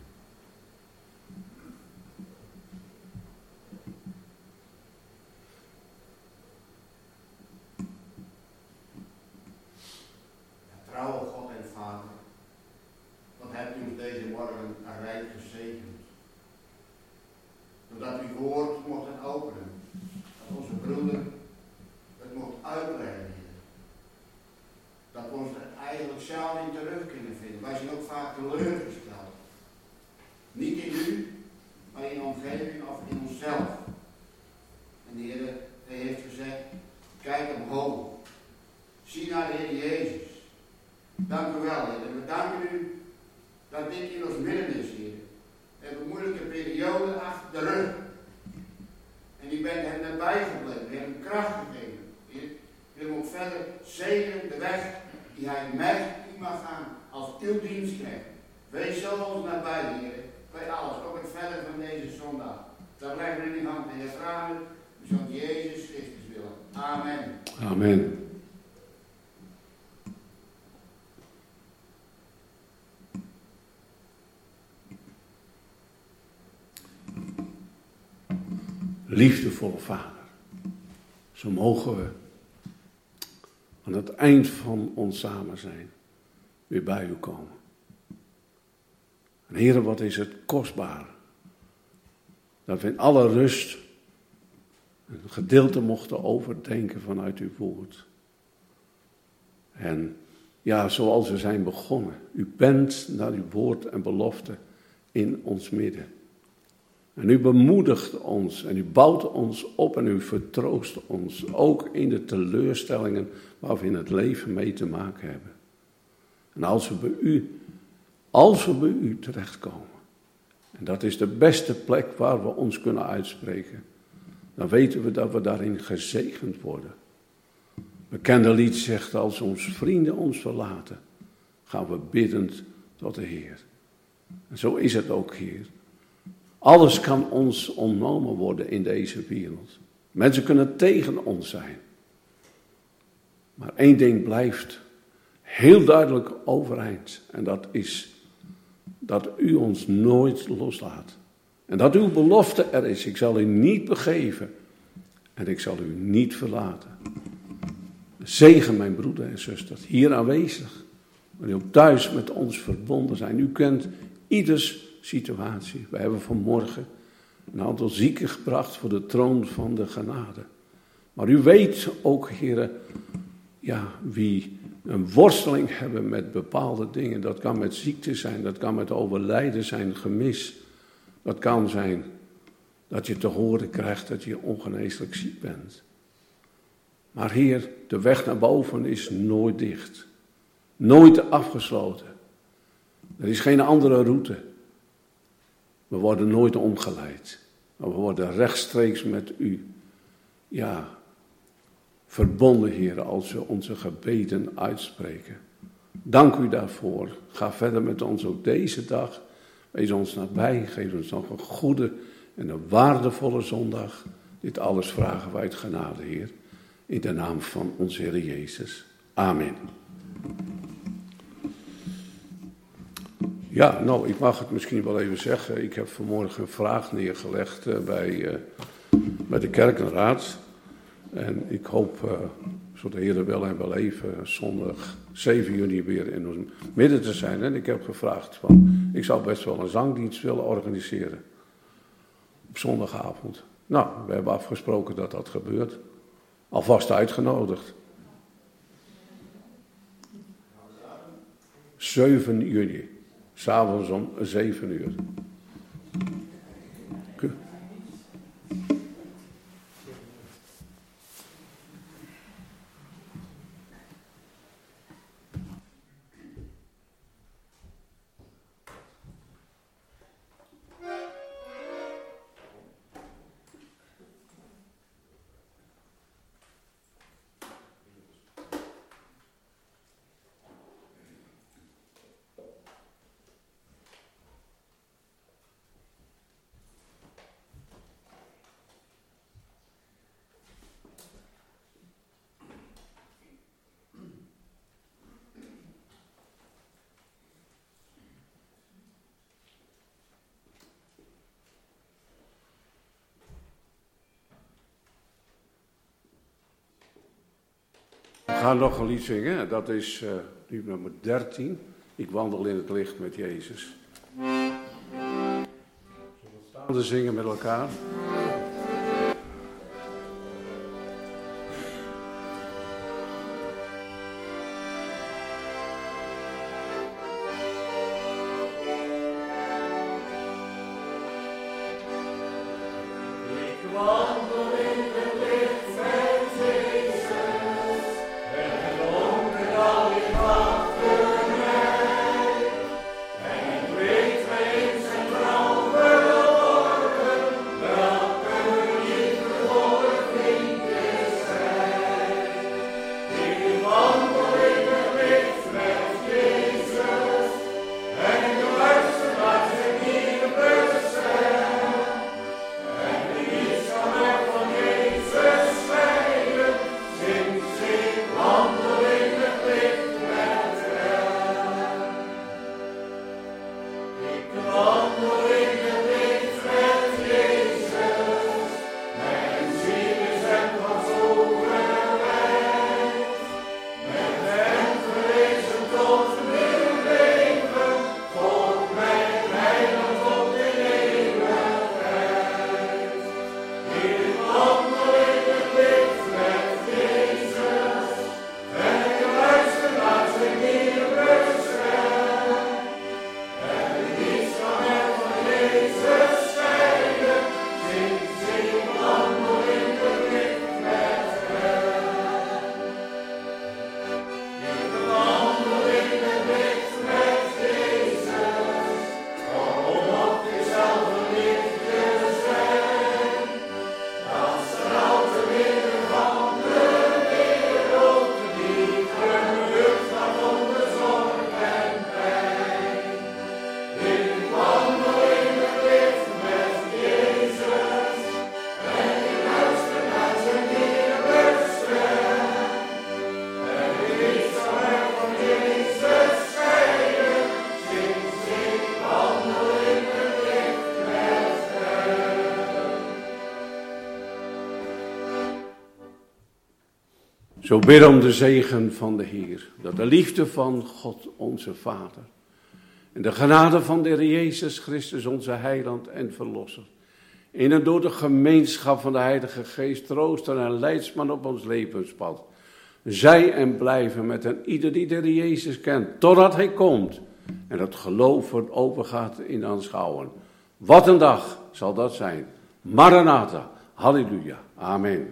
Trouwe God en Vader, wat hebt u ons deze morgen een rijk gezegend. Doordat u woord mochten openen, dat onze broeder het mocht uitleggen. Dat we ons er eigenlijk zelf in terug kunnen vinden. Wij zijn ook vaak teleurgesteld. Niet in u, maar in de omgeving of in onszelf. En de Heer, hij heeft gezegd, kijk omhoog. Zie naar de Heer Jezus. Dank u wel, Heer. En we danken u dat dit in ons midden is, Heer. We hebben een moeilijke periode achter de rug. En u bent hem nabij gebleven. We hebben hem kracht gegeven, Heer. We willen hem ook verder zegenen de weg die hij met u mag gaan als uw dienstknecht. Wees zo ons nabij, Heer. Bij alles, ook het verder van deze zondag. Dat leggen we in uw hand en je vragen, zoals Jezus Christus willen. Amen. Amen. Liefdevolle Vader, Zo mogen we aan het eind van ons samen zijn weer bij u komen. En Heere, wat is het kostbaar dat we in alle rust een gedeelte mochten overdenken vanuit uw woord. En ja, zoals we zijn begonnen. U bent naar uw woord en belofte in ons midden. En u bemoedigt ons en u bouwt ons op en u vertroost ons. Ook in de teleurstellingen waar we in het leven mee te maken hebben. En als we bij u, als we bij u terechtkomen. En dat is de beste plek waar we ons kunnen uitspreken. Dan weten we dat we daarin gezegend worden. Bekende lied zegt, als onze vrienden ons verlaten, gaan we biddend tot de Heer. En zo is het ook, Heer. Alles kan ons ontnomen worden in deze wereld. Mensen kunnen tegen ons zijn. Maar één ding blijft heel duidelijk overeind. En dat is dat u ons nooit loslaat. En dat uw belofte er is. Ik zal u niet begeven. En ik zal u niet verlaten. Zegen mijn broeder en zusters hier aanwezig. Maar die ook thuis met ons verbonden zijn. U kent ieders situatie. We hebben vanmorgen een aantal zieken gebracht voor de troon van de genade. Maar u weet ook, heren, ja, wie een worsteling hebben met bepaalde dingen. Dat kan met ziekte zijn, dat kan met overlijden zijn, gemis. Dat kan zijn dat je te horen krijgt dat je ongeneeslijk ziek bent. Maar Heer, de weg naar boven is nooit dicht. Nooit afgesloten. Er is geen andere route. We worden nooit omgeleid. Maar we worden rechtstreeks met u, ja, verbonden, Heer, als we onze gebeden uitspreken. Dank u daarvoor. Ga verder met ons ook deze dag. Wees ons nabij. Geef ons nog een goede en een waardevolle zondag. Dit alles vragen wij uit genade, Heer. In de naam van onze Heer Jezus. Amen. Ja, nou, ik mag het misschien wel even zeggen. Ik heb vanmorgen een vraag neergelegd uh, bij, uh, bij de kerkenraad. En ik hoop, uh, zo de Heer wel en wel even, zondag zeven juni weer in ons midden te zijn. En ik heb gevraagd van, ik zou best wel een zangdienst willen organiseren. Op zondagavond. Nou, we hebben afgesproken dat dat gebeurt. Alvast uitgenodigd. zeven juni. S'avonds om zeven uur. We gaan nog een lied zingen, dat is uh, lied nummer dertien. Ik wandel in het licht met Jezus. Zullen we staande zingen met elkaar? Well, Zo bid om de zegen van de Heer, dat de liefde van God onze Vader en de genade van de Heer Jezus Christus onze heiland en verlosser, in en door de gemeenschap van de Heilige Geest, trooster en leidsman op ons levenspad, zij en blijven met een ieder die de Heer Jezus kent, totdat Hij komt en het geloof wordt overgaat in aanschouwen. Wat een dag zal dat zijn. Maranatha, halleluja, amen.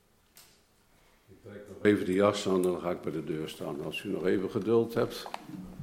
Even de jas aan, dan ga ik bij de deur staan. Als u nog even geduld hebt.